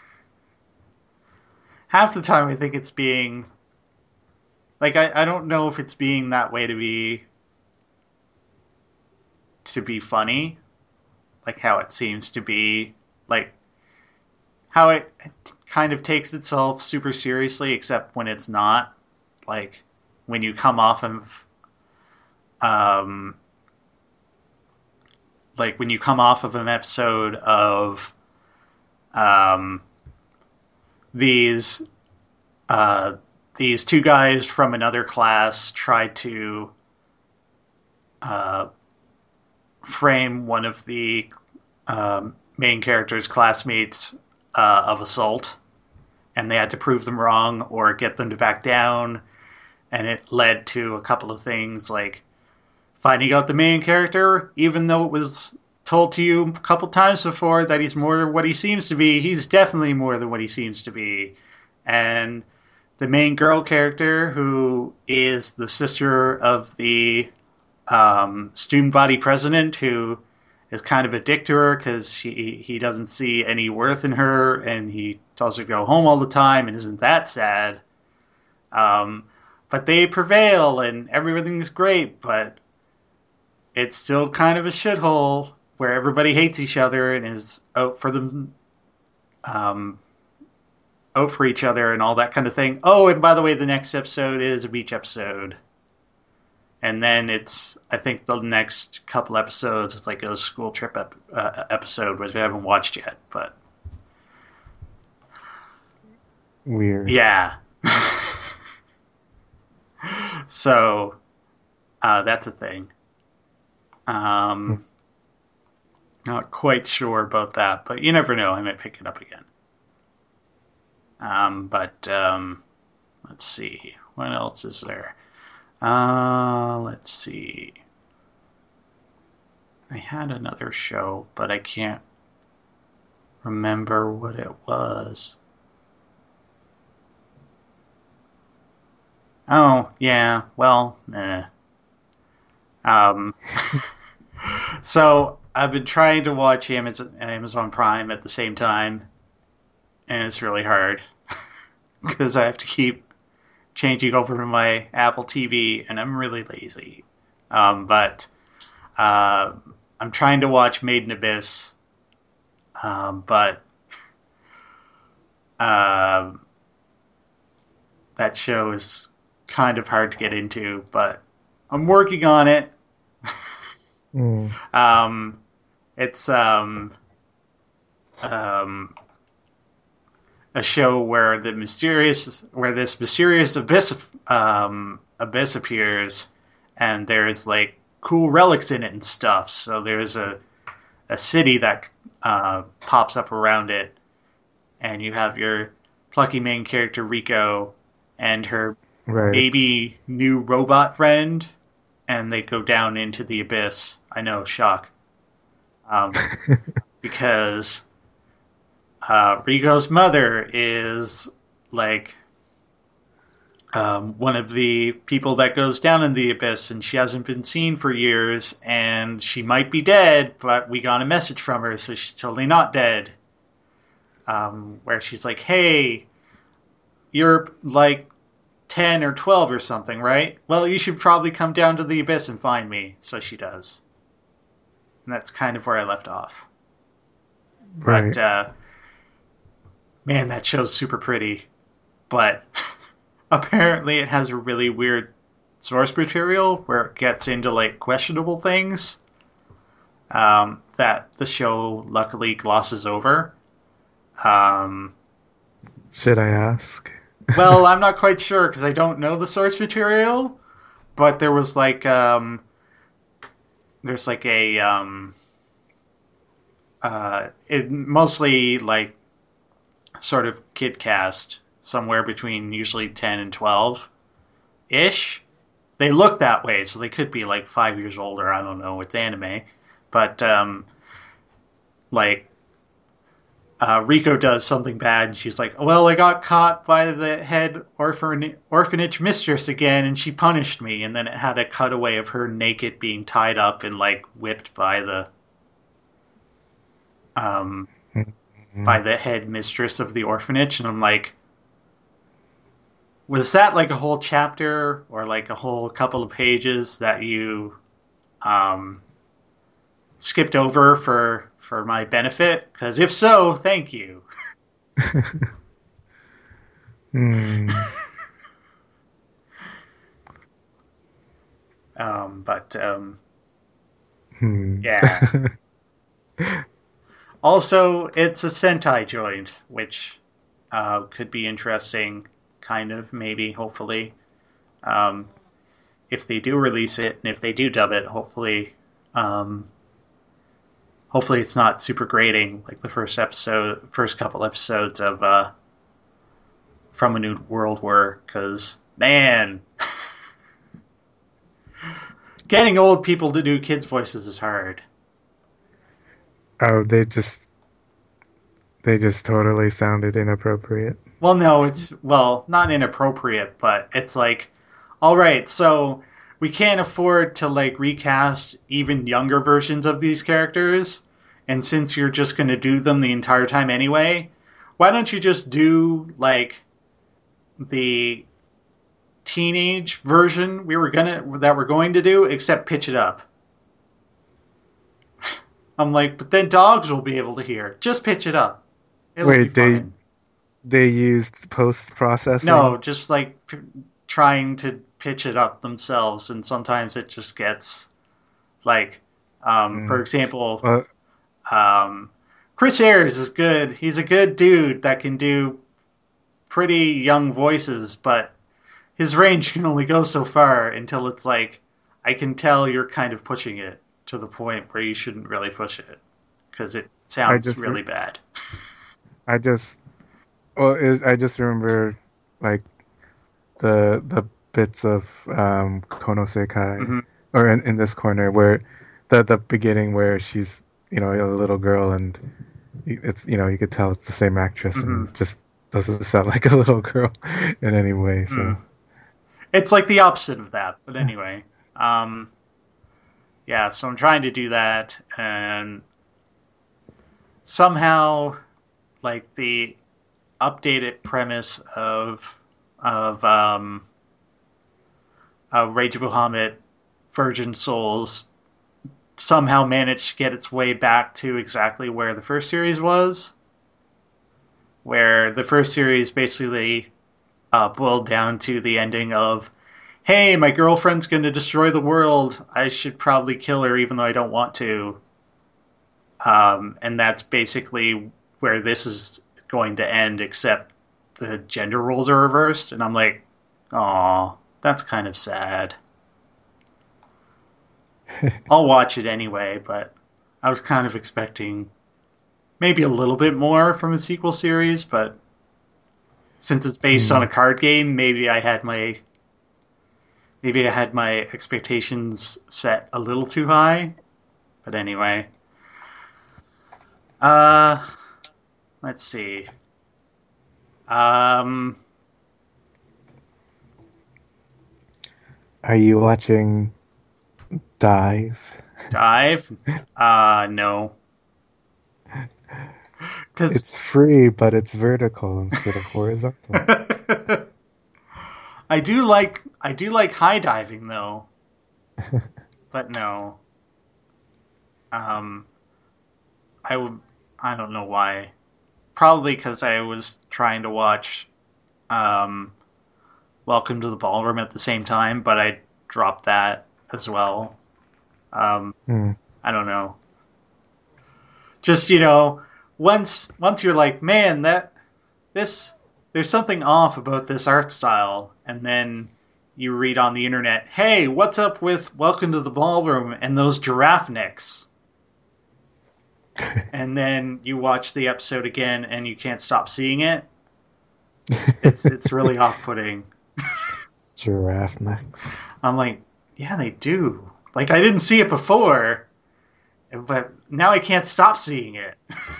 [SPEAKER 1] half the time I think it's being like I don't know if it's being that way to be funny, like how it seems to be, like how it kind of takes itself super seriously, except when it's not. Like when you come off of um, like when you come off of an episode of um, these uh, these two guys from another class try to uh, frame one of the main character's classmates of assault, and they had to prove them wrong or get them to back down. And it led to a couple of things like finding out the main character, even though it was told to you a couple times before that he's more than what he seems to be, he's definitely more than what he seems to be. And the main girl character, who is the sister of the student body president, who is kind of a dick to her because he doesn't see any worth in her, and he tells her to go home all the time, and isn't that sad? Um, but they prevail, and everything's great, but it's still kind of a shithole where everybody hates each other and is out for them, um, out for each other, and all that kind of thing. Oh, and by the way, the next episode is a beach episode. And then it's, I think the next couple episodes, it's like a school trip episode, which I haven't watched yet. But
[SPEAKER 2] Weird.
[SPEAKER 1] yeah. So that's a thing. Um, Not quite sure about that, but you never know. I might pick it up again. But let's see. What else is there? Let's see. I had another show, but I can't remember what it was. Oh, yeah. Well, Um, so I've been trying to watch Amazon Prime at the same time, and it's really hard because I have to keep changing over to my Apple TV, and I'm really lazy. But uh, I'm trying to watch Made in Abyss, but uh, that show is kind of hard to get into. But I'm working on it.
[SPEAKER 2] Mm.
[SPEAKER 1] Um, it's um, a show where this mysterious abyss appears, and there's like cool relics in it and stuff. So there's a city that pops up around it, and you have your plucky main character Rico and her
[SPEAKER 2] Right.
[SPEAKER 1] maybe new robot friend, and they go down into the abyss. I know, shock. Because Rico's mother is like one of the people that goes down in the abyss, and she hasn't been seen for years, and she might be dead, but we got a message from her, so she's totally not dead. Where she's like, "Hey, you're like 10 or 12 or something, right? Well, you should probably come down to the abyss and find me." So she does. And that's kind of where I left off. But
[SPEAKER 2] Right.
[SPEAKER 1] man, that show's super pretty. But apparently, it has a really weird source material where it gets into like questionable things that the show luckily glosses over. Um,
[SPEAKER 2] Should I ask?
[SPEAKER 1] well, I'm not quite sure because I don't know the source material, but there was like there's like a it mostly like sort of kid cast somewhere between usually 10 and 12 ish. They look that way, so they could be like 5 years older. I don't know. It's anime, but like Rico does something bad, and she's like, "Well, I got caught by the head orphanage mistress again, and she punished me." And then it had a cutaway of her naked, being tied up and like whipped um, by
[SPEAKER 2] Mhm.
[SPEAKER 1] the head mistress of the orphanage, and I'm like, was that like a whole chapter or like a whole couple of pages that you um, skipped over for my benefit? Because if so, thank you.
[SPEAKER 2] Hmm.
[SPEAKER 1] But
[SPEAKER 2] Hmm.
[SPEAKER 1] yeah. Also, it's a Sentai joint, which could be interesting, kind of, maybe, hopefully. Um, if they do release it, and if they do dub it, um, hopefully it's not super grating like the first couple episodes of From a New World were, because, man, getting old people to do kids' voices is hard.
[SPEAKER 2] Oh, they just totally sounded inappropriate.
[SPEAKER 1] Well, no, well, not inappropriate, but it's like, all right, so we can't afford to like recast even younger versions of these characters, and since you're just going to do them the entire time anyway, why don't you just do like the teenage version we're going to do, except pitch it up. I'm like, but then dogs will be able to hear. Just pitch it up. It'll be
[SPEAKER 2] Wait, they
[SPEAKER 1] fine.
[SPEAKER 2] they used post
[SPEAKER 1] No,
[SPEAKER 2] processing?
[SPEAKER 1] just like trying to pitch it up themselves, and sometimes it just gets like, for
[SPEAKER 2] Mm.
[SPEAKER 1] example,
[SPEAKER 2] Well,
[SPEAKER 1] um, Chris Ayres is good. He's a good dude that can do pretty young voices, but his range can only go so far until it's like, I can tell you're kind of pushing it to the point where you shouldn't really push it because it
[SPEAKER 2] I
[SPEAKER 1] sounds
[SPEAKER 2] just re-
[SPEAKER 1] really bad.
[SPEAKER 2] I just well, I just remember like the bits of Konosekai,
[SPEAKER 1] Mm-hmm.
[SPEAKER 2] or in this corner where the beginning where she's a little girl, and it's you could tell it's the same actress
[SPEAKER 1] Mm-hmm.
[SPEAKER 2] and just doesn't sound like a little girl in any way.
[SPEAKER 1] Mm.
[SPEAKER 2] So
[SPEAKER 1] It's like the opposite of that, but anyway. Um, yeah, so I'm trying to do that, and somehow, like the updated premise of Rage of Bahamut, Virgin Souls somehow managed to get its way back to exactly where the first series was, where the first series basically boiled down to the ending of, "Hey, my girlfriend's going to destroy the world. I should probably kill her, even though I don't want to." And that's basically where this is going to end, except the gender roles are reversed. And I'm like, "Aw, that's kind of sad." I'll watch it anyway, but I was kind of expecting maybe a little bit more from a sequel series, but since it's based on a
[SPEAKER 2] mm,
[SPEAKER 1] card game, maybe I had my expectations set a little too high. But anyway, uh, let's see. Um,
[SPEAKER 2] are you watching Dive?
[SPEAKER 1] Dive? No, because
[SPEAKER 2] It's free, but it's vertical instead of horizontal.
[SPEAKER 1] I do like high diving though, but no. Um, I would. I don't know why. Probably because I was trying to watch um, Welcome to the Ballroom at the same time, but I dropped that as well. Um,
[SPEAKER 2] Hmm.
[SPEAKER 1] I don't know. Just once you're like, man, that this there's something off about this art style, and then you read on the internet, hey, what's up with Welcome to the Ballroom and those giraffe necks? And then you watch the episode again and you can't stop seeing it. It's really off-putting.
[SPEAKER 2] Giraffe necks.
[SPEAKER 1] I'm like, yeah, they do. Like I didn't see it before, but now I can't stop seeing it.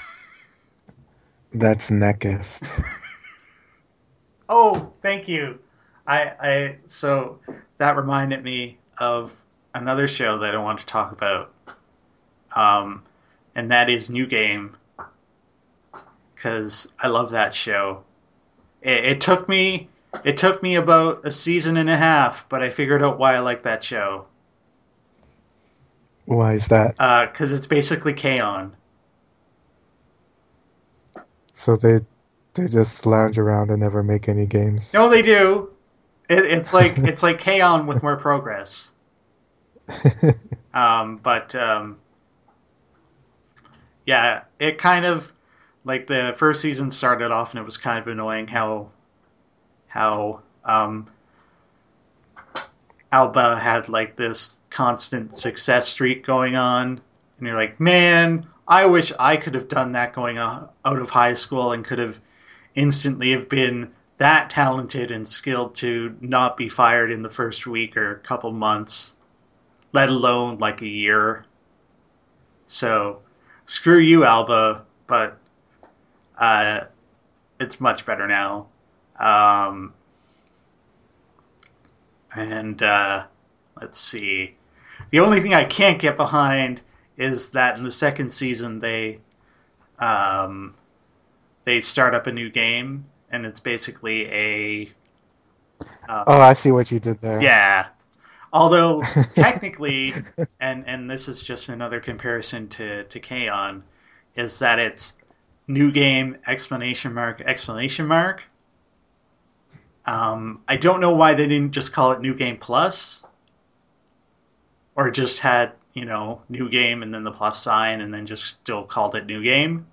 [SPEAKER 2] That's neckist.
[SPEAKER 1] Oh, thank you. So that reminded me of another show that I want to talk about, um, and that is New Game because I love that show. It took me about a season and a half, but I figured out why I like that show.
[SPEAKER 2] Why is that?
[SPEAKER 1] Because it's basically K-On!
[SPEAKER 2] So they just lounge around and never make any games.
[SPEAKER 1] No, they do. It's like K-On! With more progress. But yeah, it kind of like the first season started off and it was kind of annoying how Alba had like this constant success streak going on, and you're like, man, I wish I could have done that going out of high school and could have instantly have been that talented and skilled to not be fired in the first week or couple months, let alone like a year. So screw you, Alba, but uh, it's much better now. Um, and let's see. The only thing I can't get behind is that in the second season um, they start up a new game, and it's basically a
[SPEAKER 2] Oh, I see what you did there.
[SPEAKER 1] yeah. Although technically, and this is just another comparison to K-On, is that it's new game exclamation mark exclamation mark. I don't know why they didn't just call it New Game Plus, or just had New Game and then the plus sign, and then just still called it New Game.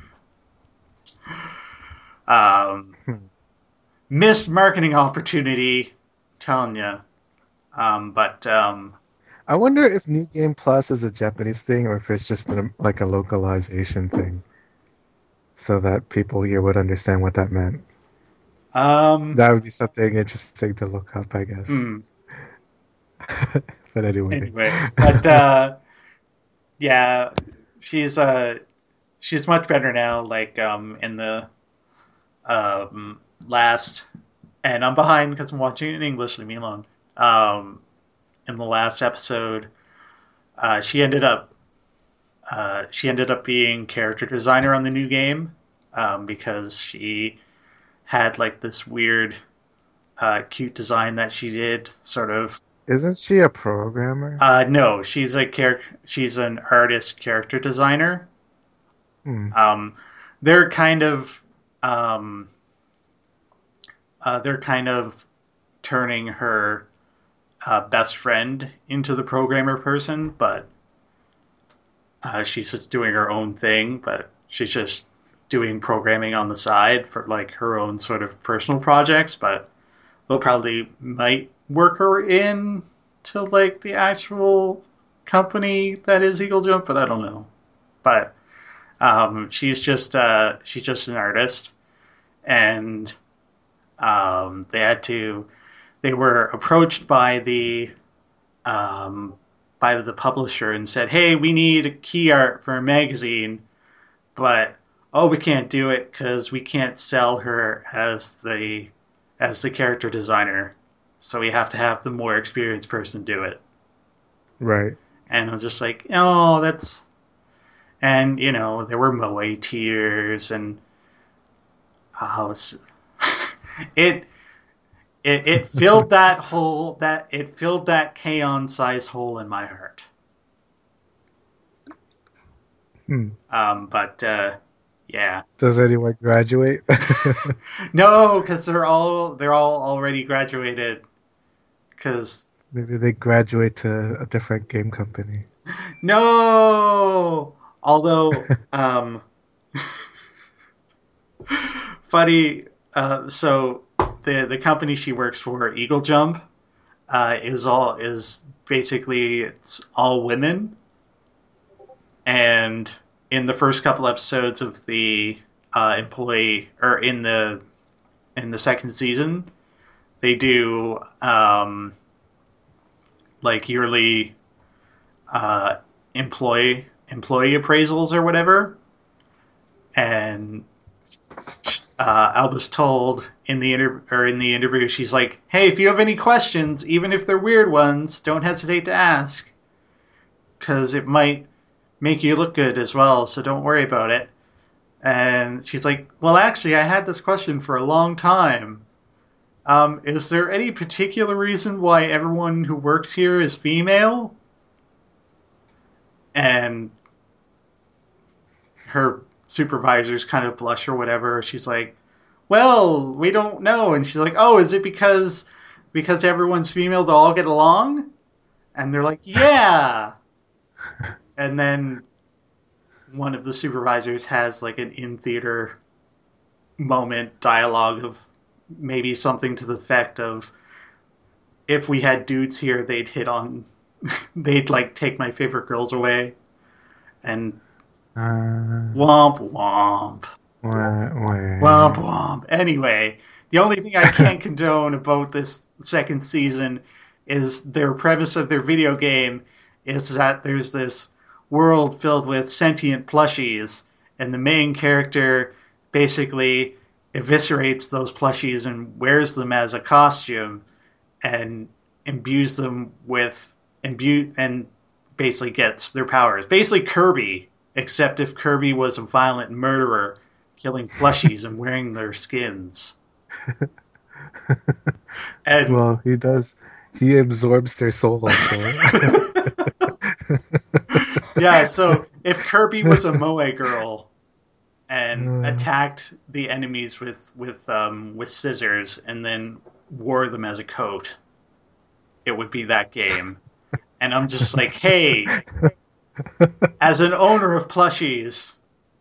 [SPEAKER 1] Um,
[SPEAKER 2] Hmm.
[SPEAKER 1] Missed marketing opportunity, telling you. But
[SPEAKER 2] I wonder if New Game Plus is a Japanese thing or if it's just like a localization thing, so that people here would understand what that meant.
[SPEAKER 1] um,
[SPEAKER 2] That would be something interesting to look up, I guess.
[SPEAKER 1] hmm,
[SPEAKER 2] But anyway,
[SPEAKER 1] anyway, but yeah, she's she's much better now. Like in the last, and I'm behind because I'm watching it in English. Leave me alone. Um, in the last episode, uh, she ended up she ended up being character designer on the new game because she had like this weird cute design that she did sort of.
[SPEAKER 2] isn't she a programmer?
[SPEAKER 1] No, she's a she's an artist character designer.
[SPEAKER 2] Hmm.
[SPEAKER 1] um, they're kind of um, they're kind of turning her best friend into the programmer person, but she's just doing her own thing. But she's just doing programming on the side for like her own sort of personal projects. But they'll probably might work her in to like the actual company that is Eagle Jump, but I don't know. But she's just an artist, and they had to they were approached um, by the publisher and said, "Hey, we need key art for a magazine, but oh, we can't do it because we can't sell her as the character designer, so we have to have the more experienced person do it."
[SPEAKER 2] Right.
[SPEAKER 1] And I'm just like, oh, that's and there were Moe tears and oh, it it filled that hole that it filled that K-On! Size hole in my heart.
[SPEAKER 2] Hmm.
[SPEAKER 1] But Yeah.
[SPEAKER 2] Does anyone graduate?
[SPEAKER 1] No, because they're all already graduated. Because
[SPEAKER 2] Maybe they graduate to a different game company.
[SPEAKER 1] no, although funny. So the company she works for, Eagle Jump, is basically it's all women, and in the first couple episodes of the employee or in the second season, they do like yearly uh, employee appraisals or whatever, and Alba's told in the interview, she's like, "Hey, if you have any questions, even if they're weird ones, don't hesitate to ask, because it might make you look good as well. So don't worry about it." And she's like, "Well, actually, I had this question for a long time. Is there any particular reason why everyone who works here is female?" And her supervisors kind of blush or whatever. She's like, "Well, we don't know." And she's like, "Oh, is it because everyone's female to all get along?" And they're like, "Yeah." And then one of the supervisors has like an in theater moment dialogue of maybe something to the effect of, "If we had dudes here, they'd hit on, they'd like take my favorite girls away." And
[SPEAKER 2] Uh,
[SPEAKER 1] womp womp.
[SPEAKER 2] wah,
[SPEAKER 1] Womp
[SPEAKER 2] wah.
[SPEAKER 1] womp. Anyway, the only thing I can't condone about this second season is their premise of their video game is that there's this world filled with sentient plushies, and the main character basically eviscerates those plushies and wears them as a costume and imbues them with and basically gets their powers. Basically Kirby, except if Kirby was a violent murderer killing plushies and wearing their skins. And
[SPEAKER 2] Well, he does. He absorbs their soul, so.
[SPEAKER 1] yeah, so if Kirby was a Moe girl and attacked the enemies with scissors and then wore them as a coat, it would be that game. And I'm just like, hey, as an owner of plushies,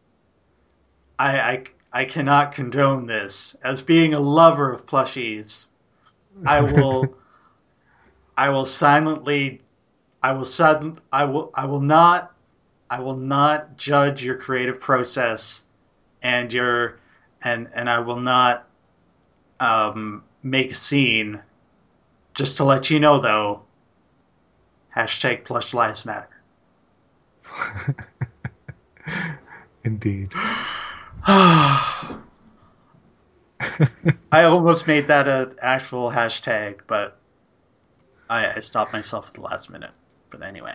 [SPEAKER 1] I cannot condone this. As being a lover of plushies, I will I will silently I will not judge your creative process and your and I will not make a scene. Just to let you know though, hashtag plush lives matter.
[SPEAKER 2] Indeed.
[SPEAKER 1] I almost made that an actual hashtag, but I stopped myself at the last minute. But anyway,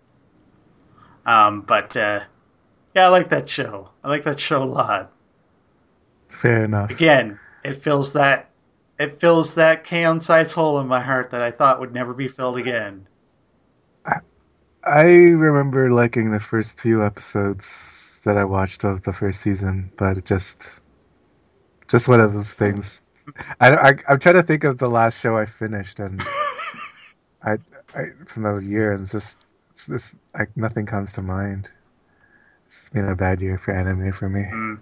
[SPEAKER 1] but yeah, I like that show. I like that show a lot.
[SPEAKER 2] Fair enough.
[SPEAKER 1] Again, it fills that can-sized hole in my heart that I thought would never be filled again.
[SPEAKER 2] I, I remember liking the first few episodes that I watched of the first season, but it just one of those things. I'm trying to think of the last show I finished, and I, from that year, and it's this like nothing comes to mind. It's been a bad year for anime for me.
[SPEAKER 1] Mm,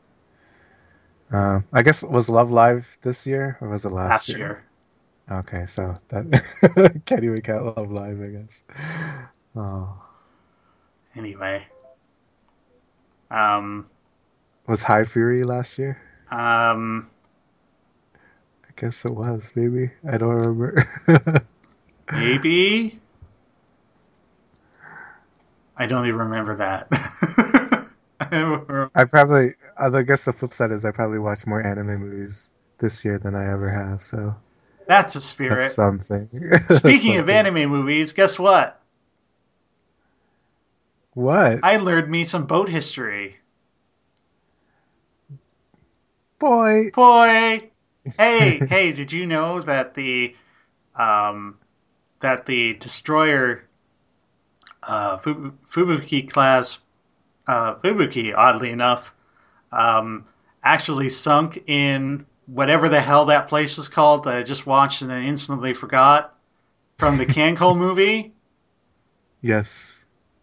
[SPEAKER 2] I guess was Love Live this year or was it last
[SPEAKER 1] last
[SPEAKER 2] year?
[SPEAKER 1] year.
[SPEAKER 2] Okay, so that can't even count Love Live, I guess. Oh,
[SPEAKER 1] Anyway, um,
[SPEAKER 2] was High Fury last year?
[SPEAKER 1] um,
[SPEAKER 2] I guess it was. Maybe I don't remember.
[SPEAKER 1] maybe I don't even remember that.
[SPEAKER 2] I probably. I guess the flip side is I probably watched more anime movies this year than I ever have. So
[SPEAKER 1] That's a
[SPEAKER 2] that's
[SPEAKER 1] spirit.
[SPEAKER 2] something. That's
[SPEAKER 1] Speaking of
[SPEAKER 2] something.
[SPEAKER 1] anime movies, guess what?
[SPEAKER 2] What
[SPEAKER 1] I learned me some boat history.
[SPEAKER 2] boy?
[SPEAKER 1] Boy, hey, did you know that um, the destroyer Fubuki class Fubuki, oddly enough, um, actually sunk in whatever the hell that place was called that I just watched and then instantly forgot from the Cancol movie.
[SPEAKER 2] Yes,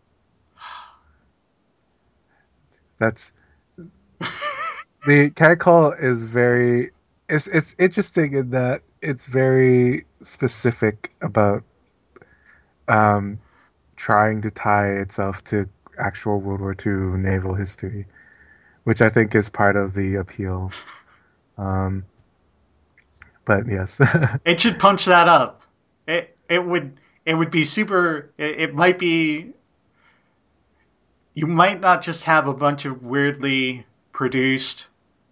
[SPEAKER 2] that's the cat call is very. It's interesting in that it's very specific about um trying to tie itself to actual World War II naval history, which I think is part of the appeal. Um, but yes,
[SPEAKER 1] It should punch that up. It would be super. It might be. You might not just have a bunch of weirdly produced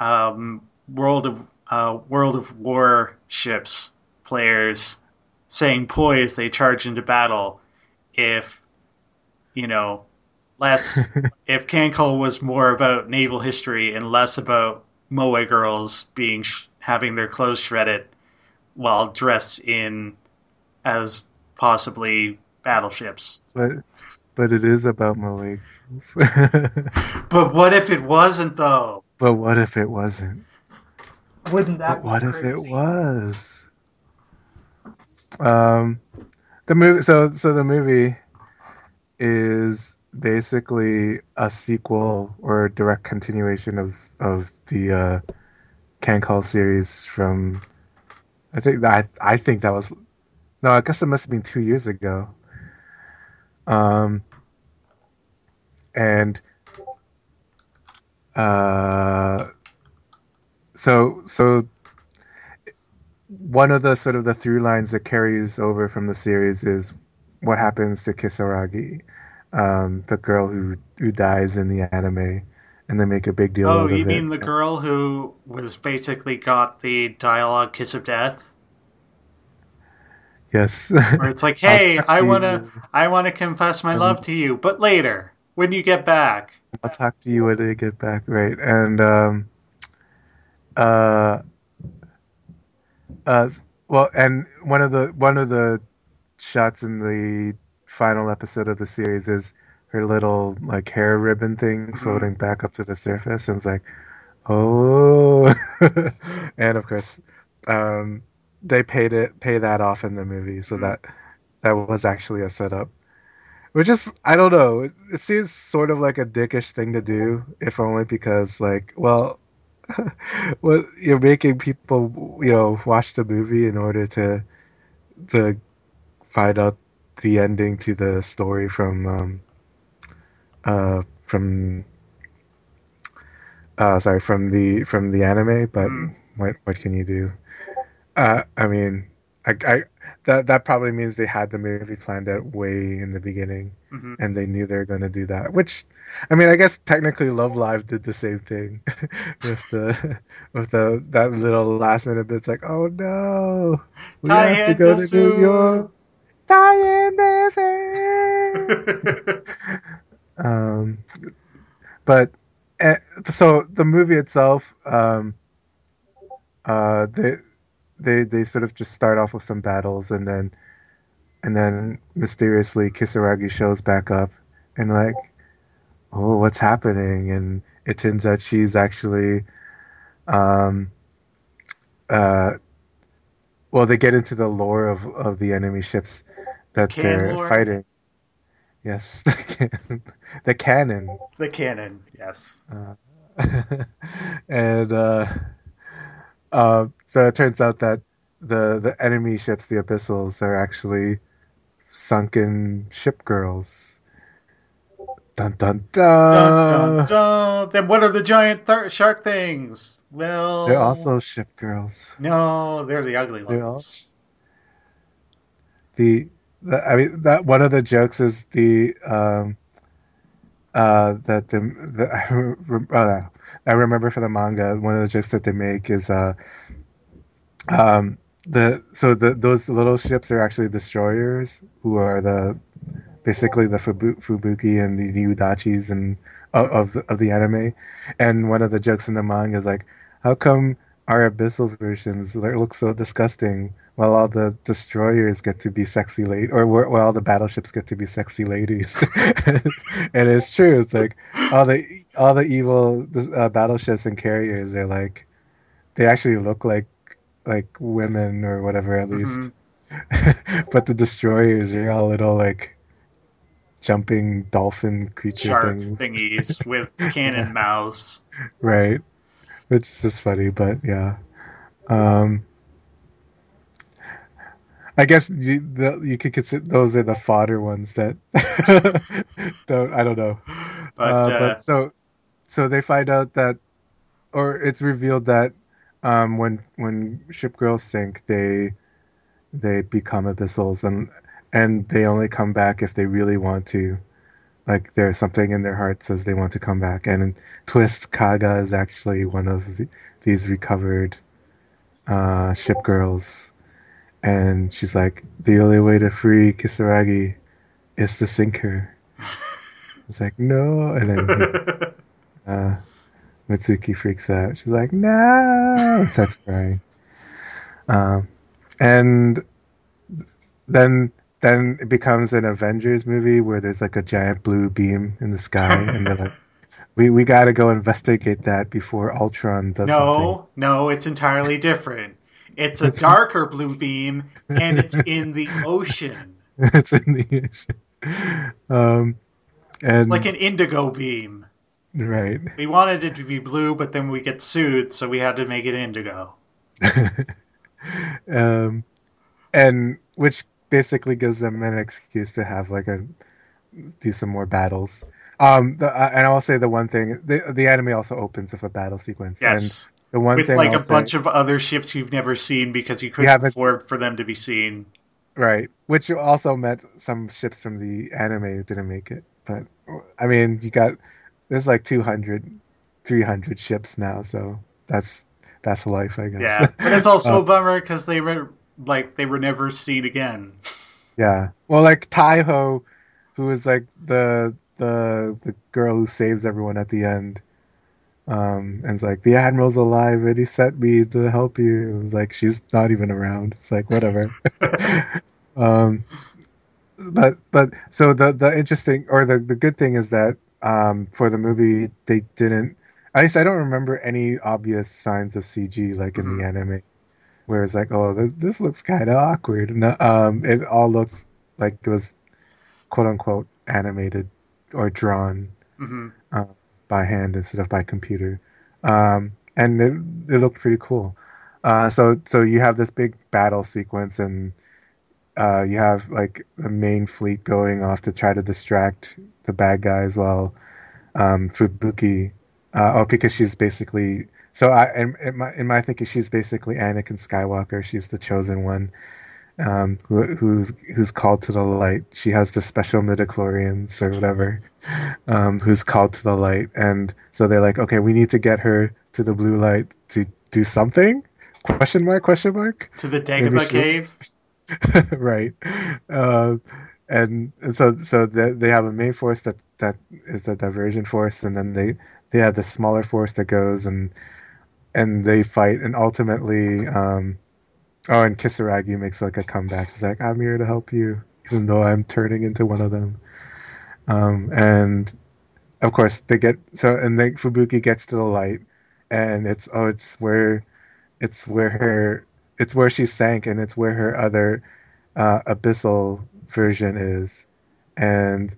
[SPEAKER 1] World of War ships players saying "poi" as they charge into battle. If you know less, if Cancol was more about naval history and less about moe girls having their clothes shredded while dressed in as possibly battleships.
[SPEAKER 2] but it is about Malik.
[SPEAKER 1] But what if it wasn't though?
[SPEAKER 2] But what if it wasn't?
[SPEAKER 1] Wouldn't
[SPEAKER 2] But
[SPEAKER 1] that be
[SPEAKER 2] what if it
[SPEAKER 1] crazy?
[SPEAKER 2] was? Um, the movie. So the movie is basically a sequel or a direct continuation of the Cancol series from. I think that was no. I guess it must have been 2 years ago. Um, and uh, so one of the sort of the through lines that carries over from the series is what happens to Kisaragi, the girl who dies in the anime, and they make a big deal
[SPEAKER 1] Oh,
[SPEAKER 2] out
[SPEAKER 1] you
[SPEAKER 2] of it.
[SPEAKER 1] mean the girl who was basically got the dialogue kiss of death?
[SPEAKER 2] Yes,
[SPEAKER 1] Where it's like,
[SPEAKER 2] I'll
[SPEAKER 1] hey,
[SPEAKER 2] talk to you.
[SPEAKER 1] I wanna confess my love
[SPEAKER 2] When,
[SPEAKER 1] to you, but later, when you get back.
[SPEAKER 2] I'll talk to you when they get back, right? And uh, uh, well, and one of the shots in the final episode of the series is her little like hair ribbon thing
[SPEAKER 1] Mhm.
[SPEAKER 2] floating back up to the surface, and it's like, oh, and of course, um, they pay that off in the movie, so
[SPEAKER 1] Mhm.
[SPEAKER 2] that was actually a setup. Which is, I don't know, it seems sort of like a dickish thing to do, if only because, like, well, what you're making people, watch the movie in order to find out the ending to the story from from the anime, but
[SPEAKER 1] Mhm.
[SPEAKER 2] what can you do? I mean, I that probably means they had the movie planned out way in the beginning,
[SPEAKER 1] Mhm.
[SPEAKER 2] and they knew they were going to do that. Which, I mean, I guess technically Love Live did the same thing with the with the that little last minute bit. It's like, oh no, we have to
[SPEAKER 1] Tien
[SPEAKER 2] go to New
[SPEAKER 1] Desu!
[SPEAKER 2] York. Diane dancing. Um, but uh, so the movie itself, they they sort of just start off with some battles, and then mysteriously Kisaragi shows back up, and like, oh, what's happening? And it turns out she's actually, um, uh, well, they get into the lore of the enemy ships
[SPEAKER 1] The
[SPEAKER 2] that
[SPEAKER 1] can
[SPEAKER 2] they're
[SPEAKER 1] lore?
[SPEAKER 2] fighting. Yes, the cannon.
[SPEAKER 1] The canon, yes.
[SPEAKER 2] Uh, and so it turns out that the enemy ships, the Abyssals, are actually sunken ship girls. Dun dun
[SPEAKER 1] Dun dun
[SPEAKER 2] dun.
[SPEAKER 1] dun! Then what are the giant shark things?
[SPEAKER 2] They're
[SPEAKER 1] Well,
[SPEAKER 2] also ship girls.
[SPEAKER 1] no, they're the ugly
[SPEAKER 2] They're all
[SPEAKER 1] ones.
[SPEAKER 2] I mean that one of the jokes is the that I remember for the manga, one of the jokes that they make is the those little ships are actually destroyers who are the basically the Fubuki and the Udachis and of the anime. And one of the jokes in the manga is like, how come our abyssal versions look so disgusting, while all the destroyers get to be sexy ladies, or while all the battleships get to be sexy ladies. And it's true. It's like all the all the evil battleships and carriers are like they actually look like women or whatever at
[SPEAKER 1] Hmm.
[SPEAKER 2] least. But the destroyers are all little like jumping dolphin creature
[SPEAKER 1] Shark
[SPEAKER 2] things.
[SPEAKER 1] thingies with cannon
[SPEAKER 2] Yeah,
[SPEAKER 1] mouths.
[SPEAKER 2] right. It's just funny, but yeah. Um, I guess you could consider those are the fodder ones that don't, I don't know.
[SPEAKER 1] But
[SPEAKER 2] But so they find out that, or it's revealed that when ship girls sink, they become abyssals and they only come back if they really want to. Like there's something in their heart says they want to come back. And in Twist, Kaga is actually one of these recovered ship girls. And she's like, the only way to free Kisaragi is to sink her. It's like, no. And then Mitsuki freaks out. She's like, no. And starts crying. Um, and then then it becomes an Avengers movie where there's like a giant blue beam in the sky, and they're like, we got to go investigate that before Ultron does something.
[SPEAKER 1] no, no, it's entirely different. It's a
[SPEAKER 2] It's
[SPEAKER 1] darker blue beam, and it's in the ocean,
[SPEAKER 2] it's in the ocean.
[SPEAKER 1] like
[SPEAKER 2] And
[SPEAKER 1] an indigo beam.
[SPEAKER 2] right.
[SPEAKER 1] We wanted it to be blue, but then we get sued, so we had to make it indigo.
[SPEAKER 2] um, and which basically gives them an excuse to have like a do some more battles. And I'll say the one thing the anime also opens with a battle sequence, and
[SPEAKER 1] Yes.
[SPEAKER 2] the one
[SPEAKER 1] With
[SPEAKER 2] thing
[SPEAKER 1] like
[SPEAKER 2] I'll
[SPEAKER 1] a
[SPEAKER 2] say
[SPEAKER 1] bunch of other ships you've never seen because you
[SPEAKER 2] you
[SPEAKER 1] couldn't
[SPEAKER 2] haven't
[SPEAKER 1] afford for them to be seen.
[SPEAKER 2] right, which also meant some ships from the anime didn't make it. But I mean, you got there's like 200, 300 ships now, so that's life, I guess.
[SPEAKER 1] Yeah, but it's also
[SPEAKER 2] uh,
[SPEAKER 1] a bummer because they were never seen again.
[SPEAKER 2] yeah, well, like Taiho, who is like the girl who saves everyone at the end. And it's like the admiral's alive and he sent me to help you. It was like she's not even around. It's like whatever. um, but so the interesting or the good thing is that for the movie they didn't. At least I don't remember any obvious signs of CG like in the
[SPEAKER 1] Hmm.
[SPEAKER 2] anime, where it's like, oh, this looks kind of awkward. No, it all looks like it was quote unquote animated or drawn
[SPEAKER 1] Hmm.
[SPEAKER 2] uh, by hand instead of by computer, and it looked pretty cool. So you have this big battle sequence, and you have like the main fleet going off to try to distract the bad guys while Fubuki, because she's basically in my thinking she's basically Anakin Skywalker. She's the chosen one, who's called to the light. She has the special midichlorians or whatever, who's called to the light, and so they're like, okay, we need to get her to the blue light to do something? Question mark? Question mark?
[SPEAKER 1] To the
[SPEAKER 2] Maybe
[SPEAKER 1] Dagobah
[SPEAKER 2] she
[SPEAKER 1] cave.
[SPEAKER 2] right. Uh, and so they have a main force that is the diversion force, and then they have the smaller force that goes and they fight, and ultimately, oh, and Kisaragi makes like a comeback. She's like, "I'm here to help you, even though I'm turning into one of them." And of course, they get so, and then Fubuki gets to the light, and it's where her, it's where she sank, and it's where her other abyssal version is, and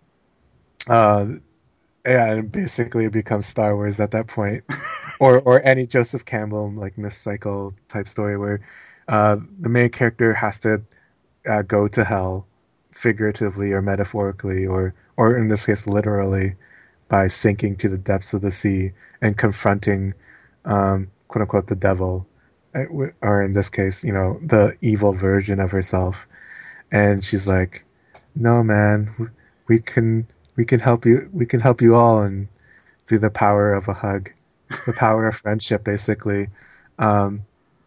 [SPEAKER 2] uh, yeah, and basically it becomes Star Wars at that point, or any Joseph Campbell like myth cycle type story where the main character has to go to hell, figuratively or metaphorically, or in this case literally, by sinking to the depths of the sea and confronting, quote unquote, the devil, or in this case, the evil version of herself. And she's like, "No, man, we can we can help you. We can help you all, and through the power of a hug, the power of friendship, basically." Um,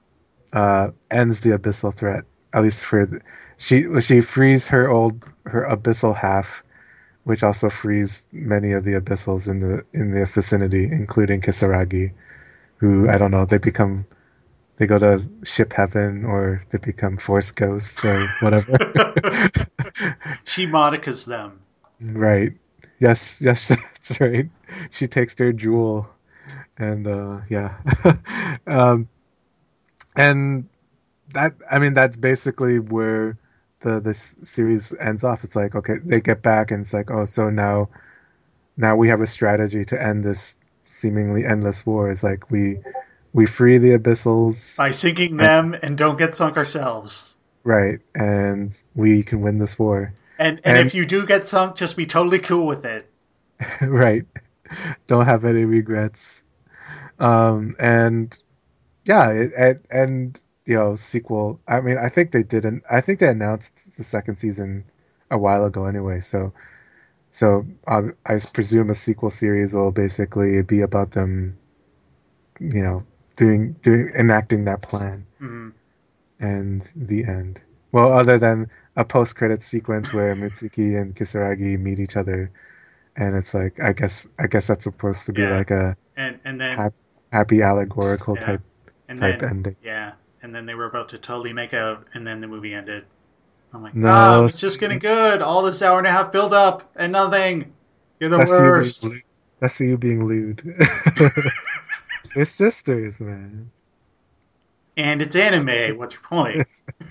[SPEAKER 2] ends the abyssal threat. At least she frees her abyssal half, which also frees many of the abyssals in the vicinity, including Kisaragi, who I don't know. They become they go to ship heaven or they become force ghosts or whatever.
[SPEAKER 1] She Monica's them.
[SPEAKER 2] Right. Yes, yes, that's right. She takes their jewel and yeah. um and that I mean that's basically where the series ends off. It's like okay, they get back and it's like oh so now we have a strategy to end this seemingly endless war. It's like we free the abyssals
[SPEAKER 1] By sinking
[SPEAKER 2] and
[SPEAKER 1] them and don't get sunk ourselves.
[SPEAKER 2] right and we can win this war.
[SPEAKER 1] And
[SPEAKER 2] And
[SPEAKER 1] if you do get sunk, just be totally cool with it.
[SPEAKER 2] right, don't have any regrets. And yeah, and you know, sequel. I mean, I think they didn't. I think they announced the second season a while ago anyway. So I presume a sequel series will basically be about them, you know, doing enacting that plan
[SPEAKER 1] Mm-hmm.
[SPEAKER 2] and the end. Well, other than a post-credit sequence where Mitsuki and Kisaragi meet each other, and it's like I guess that's supposed to be
[SPEAKER 1] Yeah,
[SPEAKER 2] like a
[SPEAKER 1] and then
[SPEAKER 2] hap- happy allegorical
[SPEAKER 1] yeah, and
[SPEAKER 2] type
[SPEAKER 1] then
[SPEAKER 2] ending.
[SPEAKER 1] yeah, and then they were about to totally make out, and then the movie ended. I'm like, it
[SPEAKER 2] No,
[SPEAKER 1] was just getting good. All this hour and a half build up and nothing. You're the
[SPEAKER 2] that's you being
[SPEAKER 1] worst.
[SPEAKER 2] lewd. That's you being lewd. They're sisters, man.
[SPEAKER 1] And it's anime. What's your point?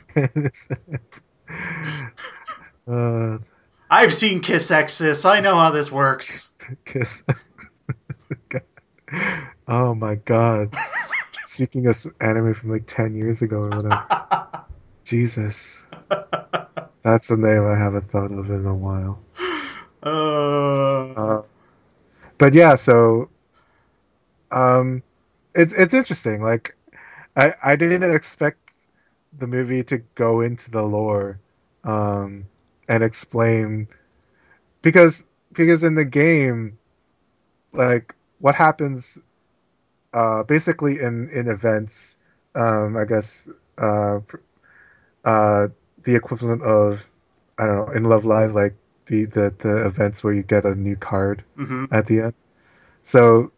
[SPEAKER 2] uh,
[SPEAKER 1] I've seen Kiss Exis. I know how this works.
[SPEAKER 2] kiss. Oh my god. Speaking of anime from like 10 years ago or whatever. Jesus. That's a name I haven't thought of in a while.
[SPEAKER 1] uh,
[SPEAKER 2] Uh, but yeah, so um it's interesting. Like I didn't expect the movie to go into the lore um and explain because in the game like what happens basically in events I guess uh uh the equivalent of I don't know in Love Live like the events where you get a new card
[SPEAKER 1] mm-hmm.
[SPEAKER 2] at the end. So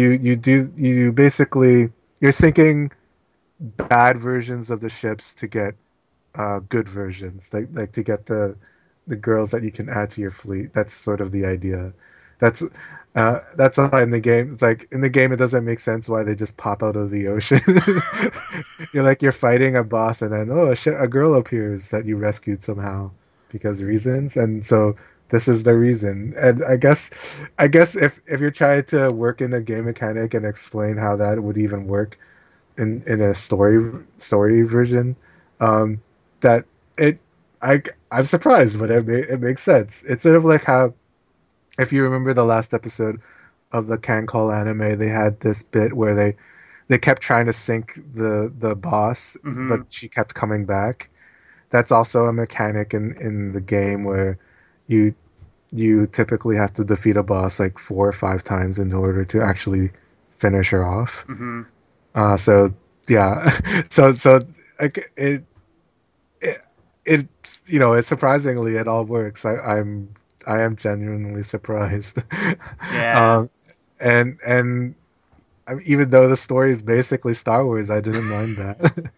[SPEAKER 2] you basically you're syncing bad versions of the ships to get good versions, like to get the girls that you can add to your fleet. That's sort of the idea. That's that's why in the game it's like in the game it doesn't make sense why they just pop out of the ocean. You're like you're fighting a boss and then oh a girl appears that you rescued somehow because reasons, and so this is the reason. And I guess if you're trying to work in a game mechanic and explain how that would even work in a story version, um, that it I I'm surprised, but it makes sense. It's sort of like how if you remember the last episode of the Can Call anime, they had this bit where they kept trying to sink the boss,
[SPEAKER 1] Mm-hmm.
[SPEAKER 2] but she kept coming back. That's also a mechanic in the game where you you typically have to defeat a boss like 4 or 5 times in order to actually finish her off.
[SPEAKER 1] Mm-hmm.
[SPEAKER 2] So yeah, so like it it you know it surprisingly it all works. I am genuinely surprised.
[SPEAKER 1] Yeah.
[SPEAKER 2] um, and I mean, even though the story is basically Star Wars, I didn't mind that.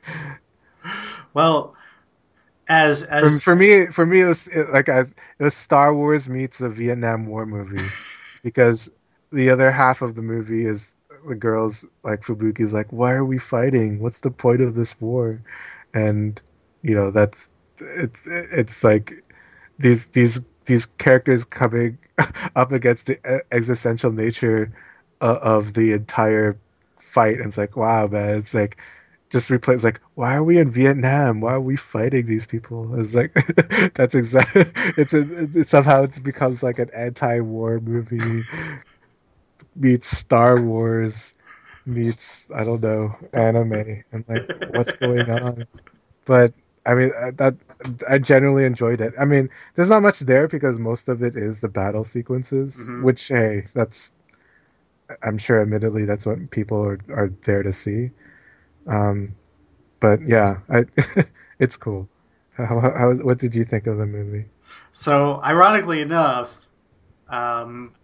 [SPEAKER 1] Well, as
[SPEAKER 2] for
[SPEAKER 1] as
[SPEAKER 2] for me it was Star Wars meets the Vietnam War movie because the other half of the movie is the girls like Fubuki's like why are we fighting? What's the point of this war? And you know that's it's like these characters coming up against the existential nature of the entire fight and it's like wow man it's like just replay it's like why are we in Vietnam, why are we fighting these people? It's like that's exactly it somehow it becomes like an anti-war movie meets Star Wars meets I don't know anime and like what's going on. But I mean that I genuinely enjoyed it. I mean, there's not much there because most of it is the battle sequences,
[SPEAKER 1] mm-hmm.
[SPEAKER 2] which hey, that's I'm sure admittedly that's what people are there to see. Um, but yeah, I it's cool. What did you think of the movie?
[SPEAKER 1] So ironically enough, um,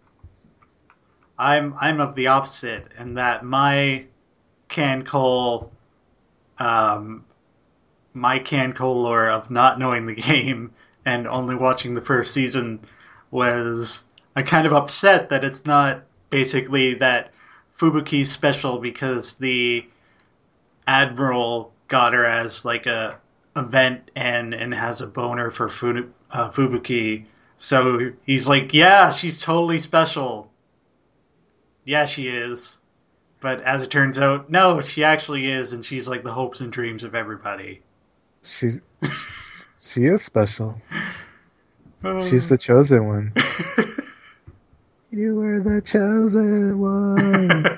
[SPEAKER 1] I'm of the opposite in that my Can Cole um, my Canco lore of not knowing the game and only watching the first season was I'm kind of upset that it's not basically that Fubuki's special because the admiral got her as like a event and has a boner for Fubuki. So he's like, yeah, she's totally special. Yeah, she is. But as it turns out, no, she actually is, and she's like the hopes and dreams of everybody.
[SPEAKER 2] She's she is special. She's the chosen one. You were the chosen one.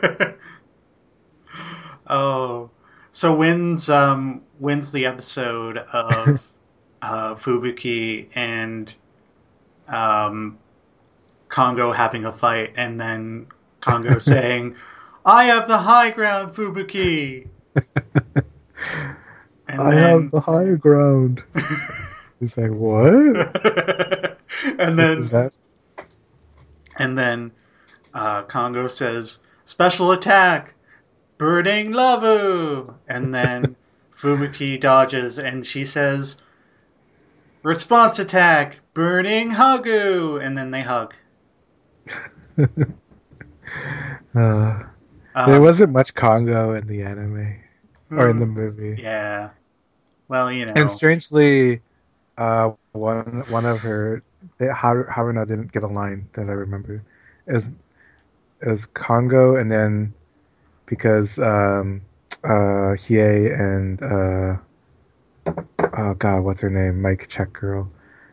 [SPEAKER 1] Oh, so when's the episode of Fubuki and um, Congo having a fight, and then Congo saying, "I have the high ground, Fubuki," and
[SPEAKER 2] I have
[SPEAKER 1] then
[SPEAKER 2] the high ground. He's like, what?
[SPEAKER 1] and
[SPEAKER 2] Is
[SPEAKER 1] then
[SPEAKER 2] that?
[SPEAKER 1] and then Congo says, "Special attack, burning lavu," and then Fubuki dodges, and she says, "Response attack, burning hagu," and then they hug.
[SPEAKER 2] Uh, there
[SPEAKER 1] Um,
[SPEAKER 2] wasn't much Congo in the anime or in the movie,
[SPEAKER 1] yeah. Well,
[SPEAKER 2] and strangely, one of her Haruna didn't get a line that I remember. It was Congo, and then because Hiei and oh god, what's her name? Mike Check Girl.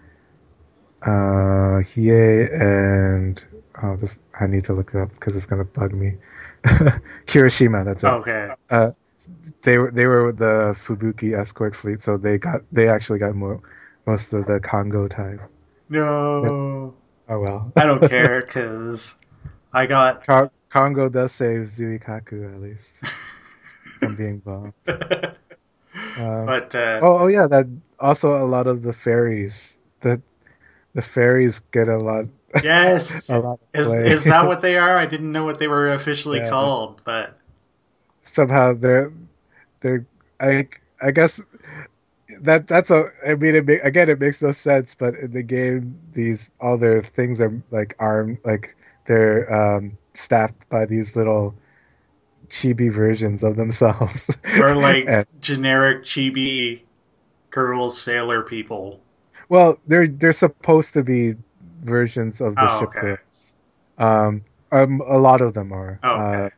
[SPEAKER 2] Hiei and oh, this I need to look it up because it's gonna bug me. Kirishima, that's it.
[SPEAKER 1] Okay.
[SPEAKER 2] Uh, they were the Fubuki escort fleet, so they actually got most of the Congo time. That's,
[SPEAKER 1] No.
[SPEAKER 2] oh well.
[SPEAKER 1] I don't care because I got.
[SPEAKER 2] Congo does save Zuikaku at least from being bombed. Um,
[SPEAKER 1] But
[SPEAKER 2] oh yeah, that also a lot of the fairies. The fairies get
[SPEAKER 1] yes,
[SPEAKER 2] a lot of
[SPEAKER 1] is
[SPEAKER 2] play.
[SPEAKER 1] that what they are? I didn't know what they were officially
[SPEAKER 2] Yeah,
[SPEAKER 1] called, but
[SPEAKER 2] somehow they're I guess that's a I mean again it makes no sense, but in the game these all their things are like armed like they're staffed by these little chibi versions of themselves.
[SPEAKER 1] or like
[SPEAKER 2] And
[SPEAKER 1] generic chibi girl sailor people.
[SPEAKER 2] they're supposed to be versions of the
[SPEAKER 1] Oh,
[SPEAKER 2] ship
[SPEAKER 1] okay.
[SPEAKER 2] girls. A lot of them are.
[SPEAKER 1] Oh, okay.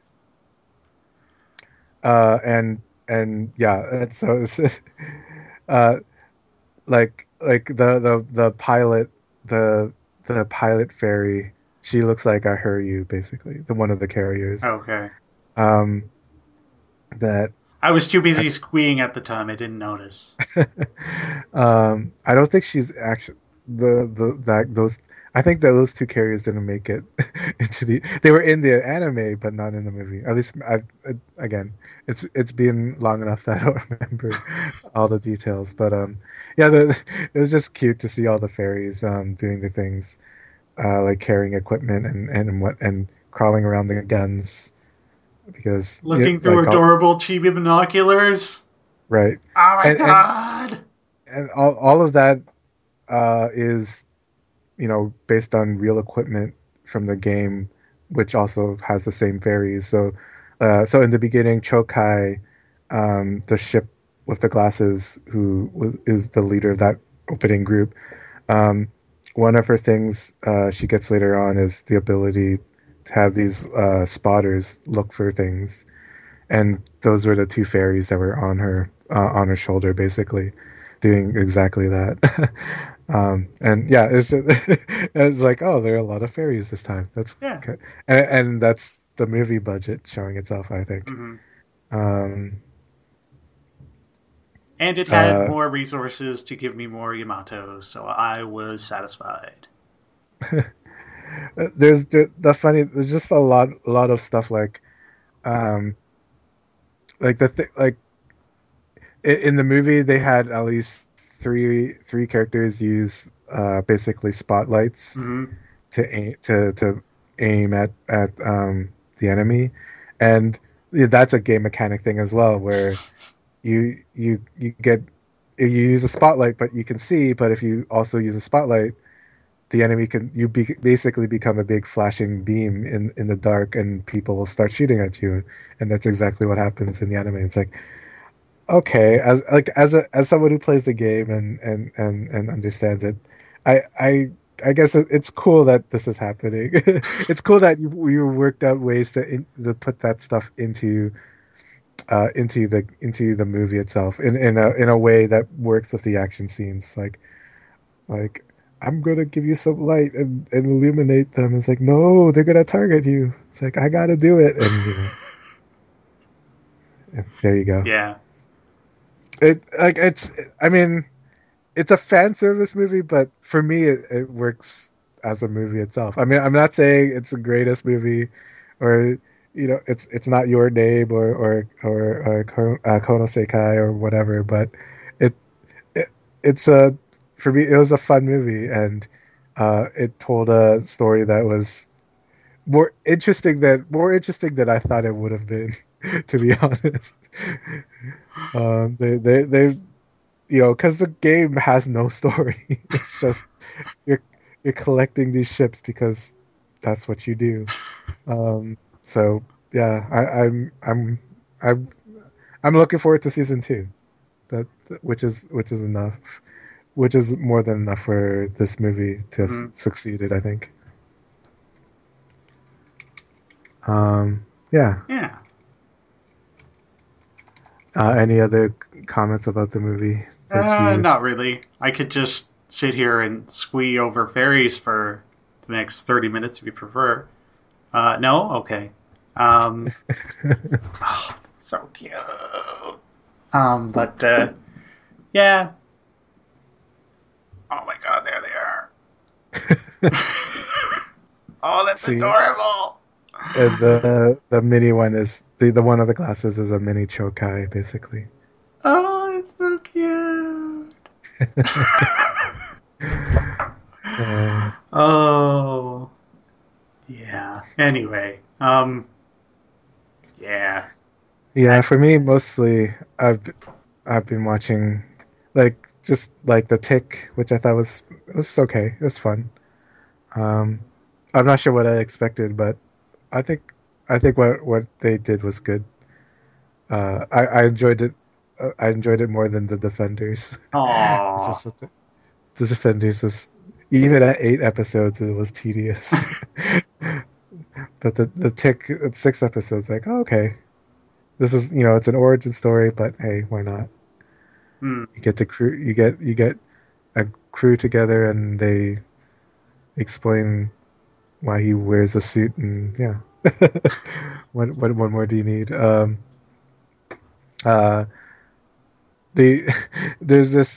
[SPEAKER 2] And yeah, it's uh like the pilot the pilot fairy. She looks like a Huryu, basically, the one of the carriers.
[SPEAKER 1] Okay.
[SPEAKER 2] Um, that
[SPEAKER 1] I was too busy squeeing at the time. I didn't notice.
[SPEAKER 2] I don't think she's actually the that those. I think that those two carriers didn't make it into the. They were in the anime, but not in the movie. At least, again, it's been long enough that I don't remember all the details. But yeah, it was just cute to see all the fairies doing the things, like carrying equipment and crawling around the guns because
[SPEAKER 1] Looking through
[SPEAKER 2] like
[SPEAKER 1] adorable chibi binoculars.
[SPEAKER 2] right
[SPEAKER 1] Oh my
[SPEAKER 2] and
[SPEAKER 1] god!
[SPEAKER 2] all of that is based on real equipment from the game, which also has the same fairies. So in the beginning, Chokai, the ship with the glasses, is the leader of that opening group. Um, One of her things she gets later on is the ability to have these spotters look for things, and those were the two fairies that were on her shoulder, basically, doing exactly that. And yeah, it's like, oh, there are a lot of fairies this time. That's
[SPEAKER 1] Yeah.
[SPEAKER 2] okay. And that's the movie budget showing itself, I think.
[SPEAKER 1] Hmm.
[SPEAKER 2] Um,
[SPEAKER 1] And it had
[SPEAKER 2] uh,
[SPEAKER 1] more resources to give me more Yamato, so I was satisfied.
[SPEAKER 2] there's the funny. There's just a lot of stuff um, like in the movie they had at least three characters use basically spotlights
[SPEAKER 1] Hmm.
[SPEAKER 2] to aim at the enemy, and yeah, that's a game mechanic thing as well, where you get you use a spotlight, but you can see. But if you also use a spotlight, the enemy can basically become a big flashing beam in the dark, and people will start shooting at you. And that's exactly what happens in the anime. It's like, okay, as someone who plays the game and understands it, I guess it's cool that this is happening. It's cool that you worked out ways to put that stuff into the movie itself in a way that works with the action scenes. Like I'm gonna give you some light and illuminate them. It's like, no, they're gonna target you. It's like, I gotta do it, and there you go.
[SPEAKER 1] Yeah.
[SPEAKER 2] It's I mean, it's a fan service movie, but for me, it works as a movie itself. I mean, I'm not saying it's the greatest movie, or it's not Your Name or Kono Sekai or whatever, but it, it it's a for me it was a fun movie, and it told a story that was more interesting than I thought it would have been, to be honest. They because the game has no story. It's just you're you're collecting these ships because that's what you do. So yeah, I'm I'm looking forward to season two. That which is enough, which is more than enough for this movie to have
[SPEAKER 1] Hmm.
[SPEAKER 2] succeeded, I think. Yeah.
[SPEAKER 1] Yeah.
[SPEAKER 2] Any other comments about the movie that you?
[SPEAKER 1] Not really. I could just sit here and squee over fairies for the next 30 minutes if you prefer. No? Okay. Um, oh, so cute. But yeah. Oh my god, there they are. Oh, that's
[SPEAKER 2] See,
[SPEAKER 1] adorable.
[SPEAKER 2] the mini one is the one of the glasses is a mini chokai, basically.
[SPEAKER 1] Oh, it's so cute.
[SPEAKER 2] Uh,
[SPEAKER 1] Oh, yeah. Anyway, yeah.
[SPEAKER 2] yeah,
[SPEAKER 1] I,
[SPEAKER 2] for me, mostly I've been watching just like The Tick, which I thought was okay. It was fun. Um, I'm not sure what I expected, but I think I think what they did was good. I enjoyed it. I enjoyed it more than The Defenders, which is
[SPEAKER 1] aw.
[SPEAKER 2] something. The Defenders was even at 8 episodes, it was tedious. But the Tick at 6 episodes, like, oh, okay, this is it's an origin story, but hey, why not?
[SPEAKER 1] Hmm.
[SPEAKER 2] You get the crew, you get a crew together, and they explain why he wears a suit, and yeah. What more do you need? Uh, the there's this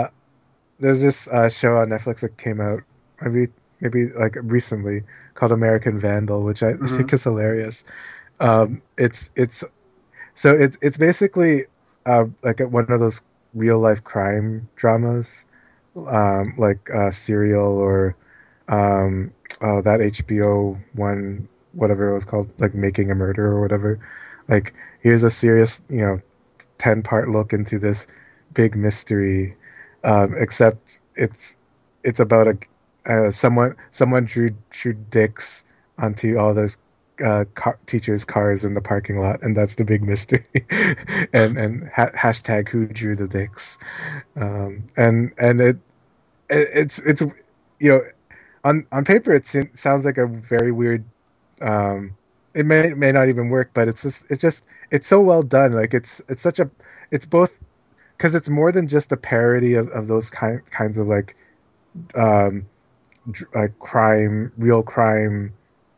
[SPEAKER 2] show on Netflix that came out maybe like recently called American Vandal, which I
[SPEAKER 1] Mm-hmm.
[SPEAKER 2] think is hilarious. It's so it's basically like one of those real life crime dramas, like Serial or um, oh, that HBO one, whatever it was called, like Making a Murder or whatever. Like, here's a serious 10-part look into this big mystery, except it's about a someone drew dicks onto all those teachers' cars in the parking lot, and that's the big mystery. And hashtag who drew the dicks, and it's you know on paper sounds like a very weird um it may not even work, but it's just it's so well done. Like it's such a it's both because it's more than just a parody of those kinds of um like real crime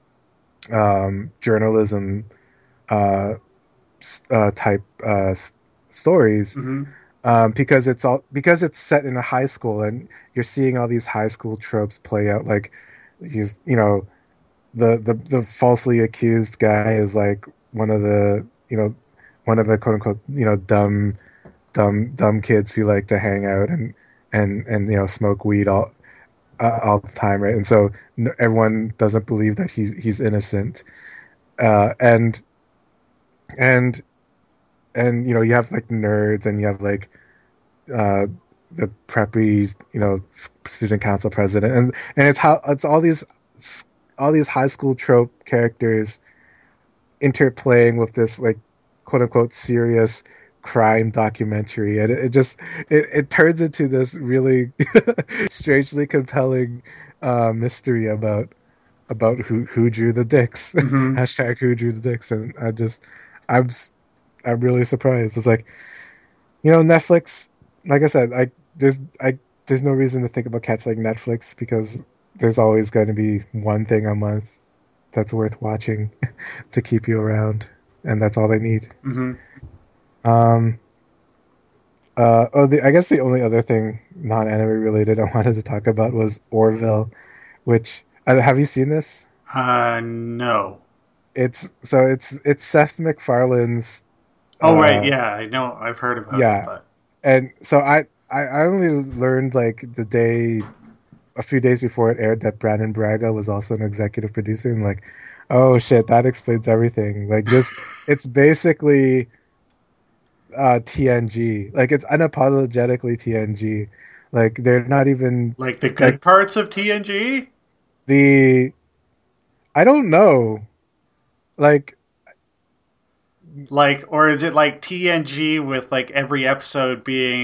[SPEAKER 2] journalism uh, type stories,
[SPEAKER 1] Mm-hmm.
[SPEAKER 2] because it's set in a high school, and you're seeing all these high school tropes play out. Like, the falsely accused guy is like one of the one of the quote unquote dumb kids who like to hang out and smoke weed all the time, right? And so everyone doesn't believe that he's innocent, and and and you have like nerds, and you have like uh the preppy, student council president, and it's all these high school trope characters interplaying with this like quote unquote serious crime documentary, and it just it turns into this really strangely compelling mystery about who drew the dicks.
[SPEAKER 1] Hmm.
[SPEAKER 2] Hashtag who drew the dicks. And I'm I'm really surprised. It's like, Netflix, like I said, there's no reason to think about cats like Netflix, because there's always going to be one thing a month that's worth watching to keep you around, and that's all they need.
[SPEAKER 1] Hmm.
[SPEAKER 2] Um, I guess the only other thing non-anime related I wanted to talk about was Orville, which have you seen this?
[SPEAKER 1] No.
[SPEAKER 2] It's Seth MacFarlane's
[SPEAKER 1] Oh, right.
[SPEAKER 2] uh
[SPEAKER 1] Yeah, I know. I've heard about it,
[SPEAKER 2] yeah,
[SPEAKER 1] but
[SPEAKER 2] and so I only learned like a few days before it aired that Brandon Braga was also an executive producer, and like, oh shit, that explains everything. Like this, it's basically TNG. Like it's unapologetically TNG. Like they're not even
[SPEAKER 1] like the
[SPEAKER 2] like
[SPEAKER 1] good parts of TNG?
[SPEAKER 2] the I don't know. Like
[SPEAKER 1] Like, or is it like TNG with like every episode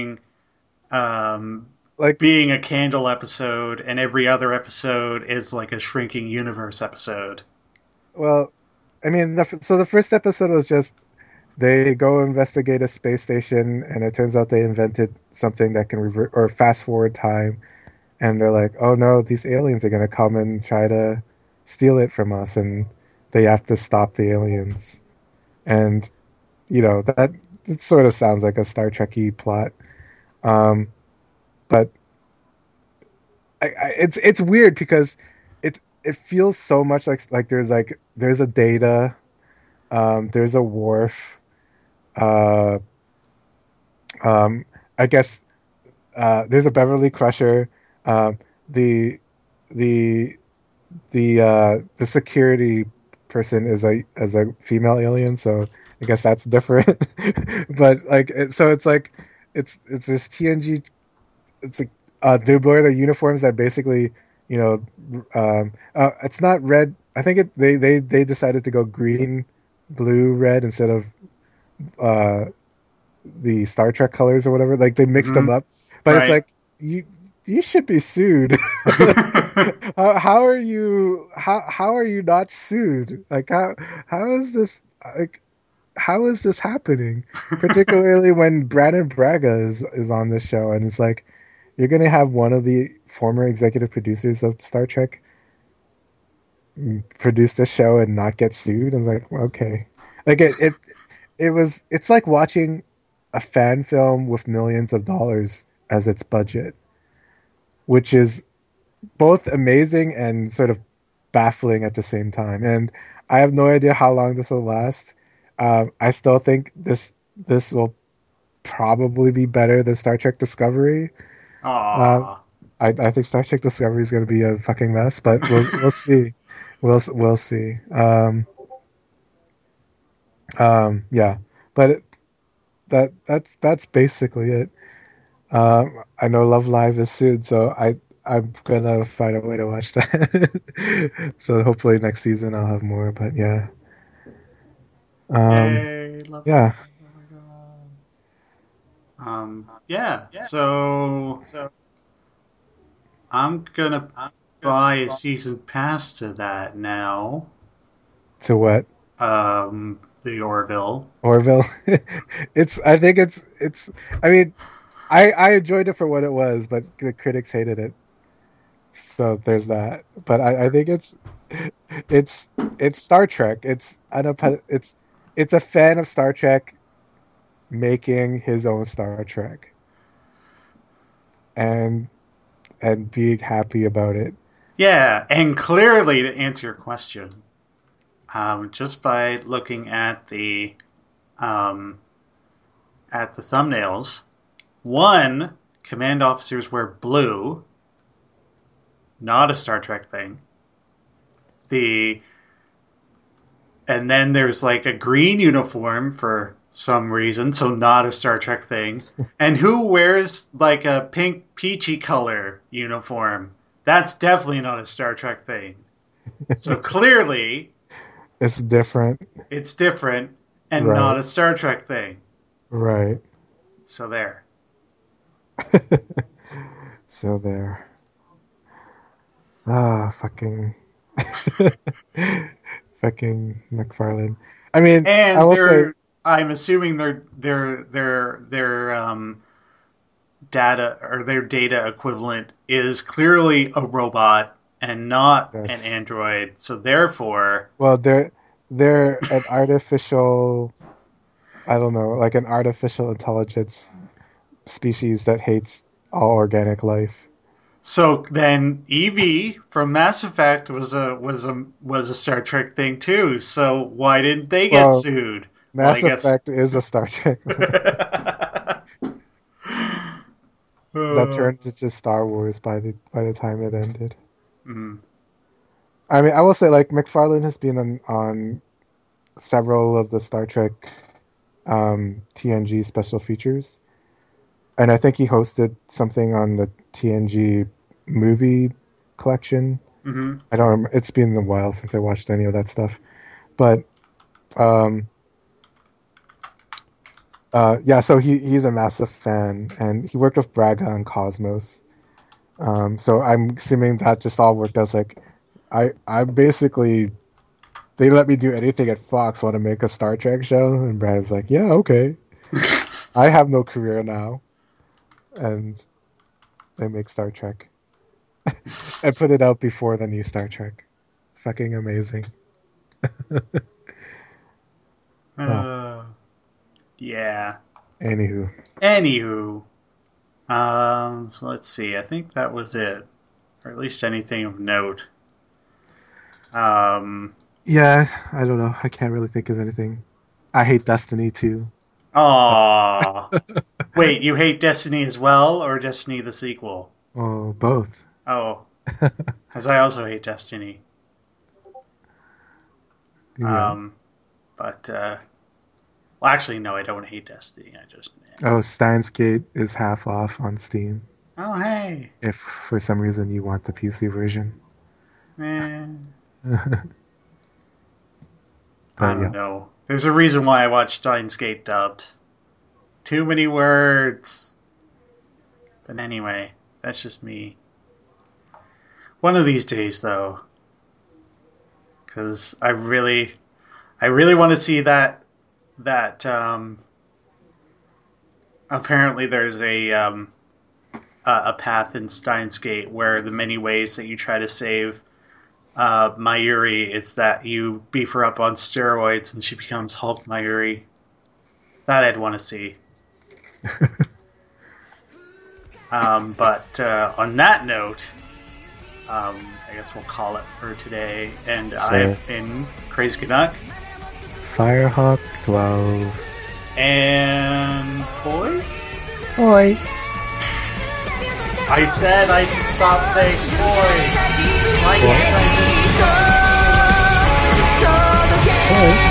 [SPEAKER 1] um,
[SPEAKER 2] like
[SPEAKER 1] being a candle episode, and every other episode is like a shrinking universe episode?
[SPEAKER 2] well, I mean, so the first episode was just they go investigate a space station, and it turns out they invented something that can revert or fast forward time. And they're like, "Oh no, these aliens are gonna come and try to steal it from us," and they have to stop the aliens. And that it sort of sounds like a Star Trekky plot, um, but it's weird because it feels so much like there's a Data, there's a Worf, uh, um, I guess there's a Beverly Crusher, the the the security person is a female alien, so I guess that's different. But like, so it's like it's this TNG. It's like they wear the uniforms that basically, you it's not red. I think they decided to go green, blue, red instead of uh the Star Trek colors or whatever. Like they mixed them
[SPEAKER 1] Hmm.
[SPEAKER 2] up, but it's
[SPEAKER 1] Right.
[SPEAKER 2] like you should be sued. How are you how are you not sued? Like how is this like how is this happening? Particularly when Brandon Braga is on this show, and it's like you're gonna have one of the former executive producers of Star Trek produce this show and not get sued. I was like, okay, like it's like watching a fan film with millions of dollars as its budget, which is both amazing and sort of baffling at the same time. And I have no idea how long this will last. I still think this will probably be better than Star Trek Discovery. Uh,
[SPEAKER 1] Aw.
[SPEAKER 2] I think Star Trek Discovery is going to be a fucking mess, but we'll see. We'll see. Yeah, but that's basically it. I know Love Live is soon, so I'm gonna find a way to watch that. So hopefully next season I'll have more. But yeah, um,
[SPEAKER 1] Yay, love life.
[SPEAKER 2] yeah.
[SPEAKER 1] Oh my god. Yeah, so I'm gonna buy a season pass to that now.
[SPEAKER 2] To what?
[SPEAKER 1] The Orville.
[SPEAKER 2] Orville. I think it's. I mean, I enjoyed it for what it was, but the critics hated it. So there's that. But I think it's it's Star Trek. It's a fan of Star Trek making his own Star Trek and being happy about it.
[SPEAKER 1] Yeah, and clearly to answer your question, just by looking um, at the thumbnails, one, command officers wear blue, not a Star Trek thing. The And then there's like a green uniform for some reason, so not a Star Trek thing. And who wears like a pink peachy color uniform? That's definitely not a Star Trek thing. So clearly,
[SPEAKER 2] It's different.
[SPEAKER 1] it's different and not
[SPEAKER 2] Right.
[SPEAKER 1] a Star Trek thing.
[SPEAKER 2] Right.
[SPEAKER 1] So there.
[SPEAKER 2] So there. Ah, fucking. Fucking McFarlane. I mean, I
[SPEAKER 1] And
[SPEAKER 2] will say,
[SPEAKER 1] I'm assuming their data or their data equivalent is clearly a robot and not an
[SPEAKER 2] yes.
[SPEAKER 1] android. So therefore,
[SPEAKER 2] Well, they're an artificial, I don't know, like an artificial intelligence species that hates all organic life.
[SPEAKER 1] so then Evie from Mass Effect was a Star Trek thing too. So why didn't they get
[SPEAKER 2] Well,
[SPEAKER 1] sued? Well, I
[SPEAKER 2] Mass
[SPEAKER 1] guess.
[SPEAKER 2] Effect is a Star Trek that
[SPEAKER 1] Uh,
[SPEAKER 2] turned into Star Wars by the time it ended.
[SPEAKER 1] mm,
[SPEAKER 2] I mean, I will say like McFarlane has been on several of the Star Trek TNG special features, and I think he hosted something on the TNG movie collection.
[SPEAKER 1] hmm
[SPEAKER 2] I don't remember. It's been a while since I watched any of that stuff, but um, yeah. So he's a massive fan, and he worked with Braga on Cosmos. So I'm assuming that just all worked as like I basically they let me do anything at Fox. Want to make a Star Trek show, and Brad's like, yeah, okay. I have no career now, and they make Star Trek and put it out before the new Star Trek. Fucking amazing. Oh,
[SPEAKER 1] uh, yeah.
[SPEAKER 2] anywho,
[SPEAKER 1] Anywho, so let's see. I think that was it, or at least anything of note. Um,
[SPEAKER 2] yeah, I don't know. I can't really think of anything. I hate Destiny too.
[SPEAKER 1] Aw. Wait, you hate Destiny as well, or Destiny the sequel?
[SPEAKER 2] Oh, both.
[SPEAKER 1] Oh, because I also hate Destiny.
[SPEAKER 2] Yeah.
[SPEAKER 1] Um, but well, actually, no, I don't hate Destiny. I just,
[SPEAKER 2] Oh, Steins Gate is half off on Steam
[SPEAKER 1] oh hey,
[SPEAKER 2] if for some reason you want the PC version.
[SPEAKER 1] man,
[SPEAKER 2] But
[SPEAKER 1] I don't
[SPEAKER 2] yeah.
[SPEAKER 1] know. There's a reason why I watched Steins Gate dubbed. Too many words. But anyway, that's just me. One of these days, though, because I really want to see that. Apparently, there's a path in Steins Gate where the many ways that you try to save Mayuri is that you beef her up on steroids and she becomes Hulk Mayuri. That I'd want to see. But on that note, I guess we'll call it for today. And
[SPEAKER 2] Sure.
[SPEAKER 1] I've been Crazy Canuck.
[SPEAKER 2] Firehawk 12.
[SPEAKER 1] And boy,
[SPEAKER 2] Oi.
[SPEAKER 1] I said I'd stop saying boy. Why can't I just
[SPEAKER 2] Oi.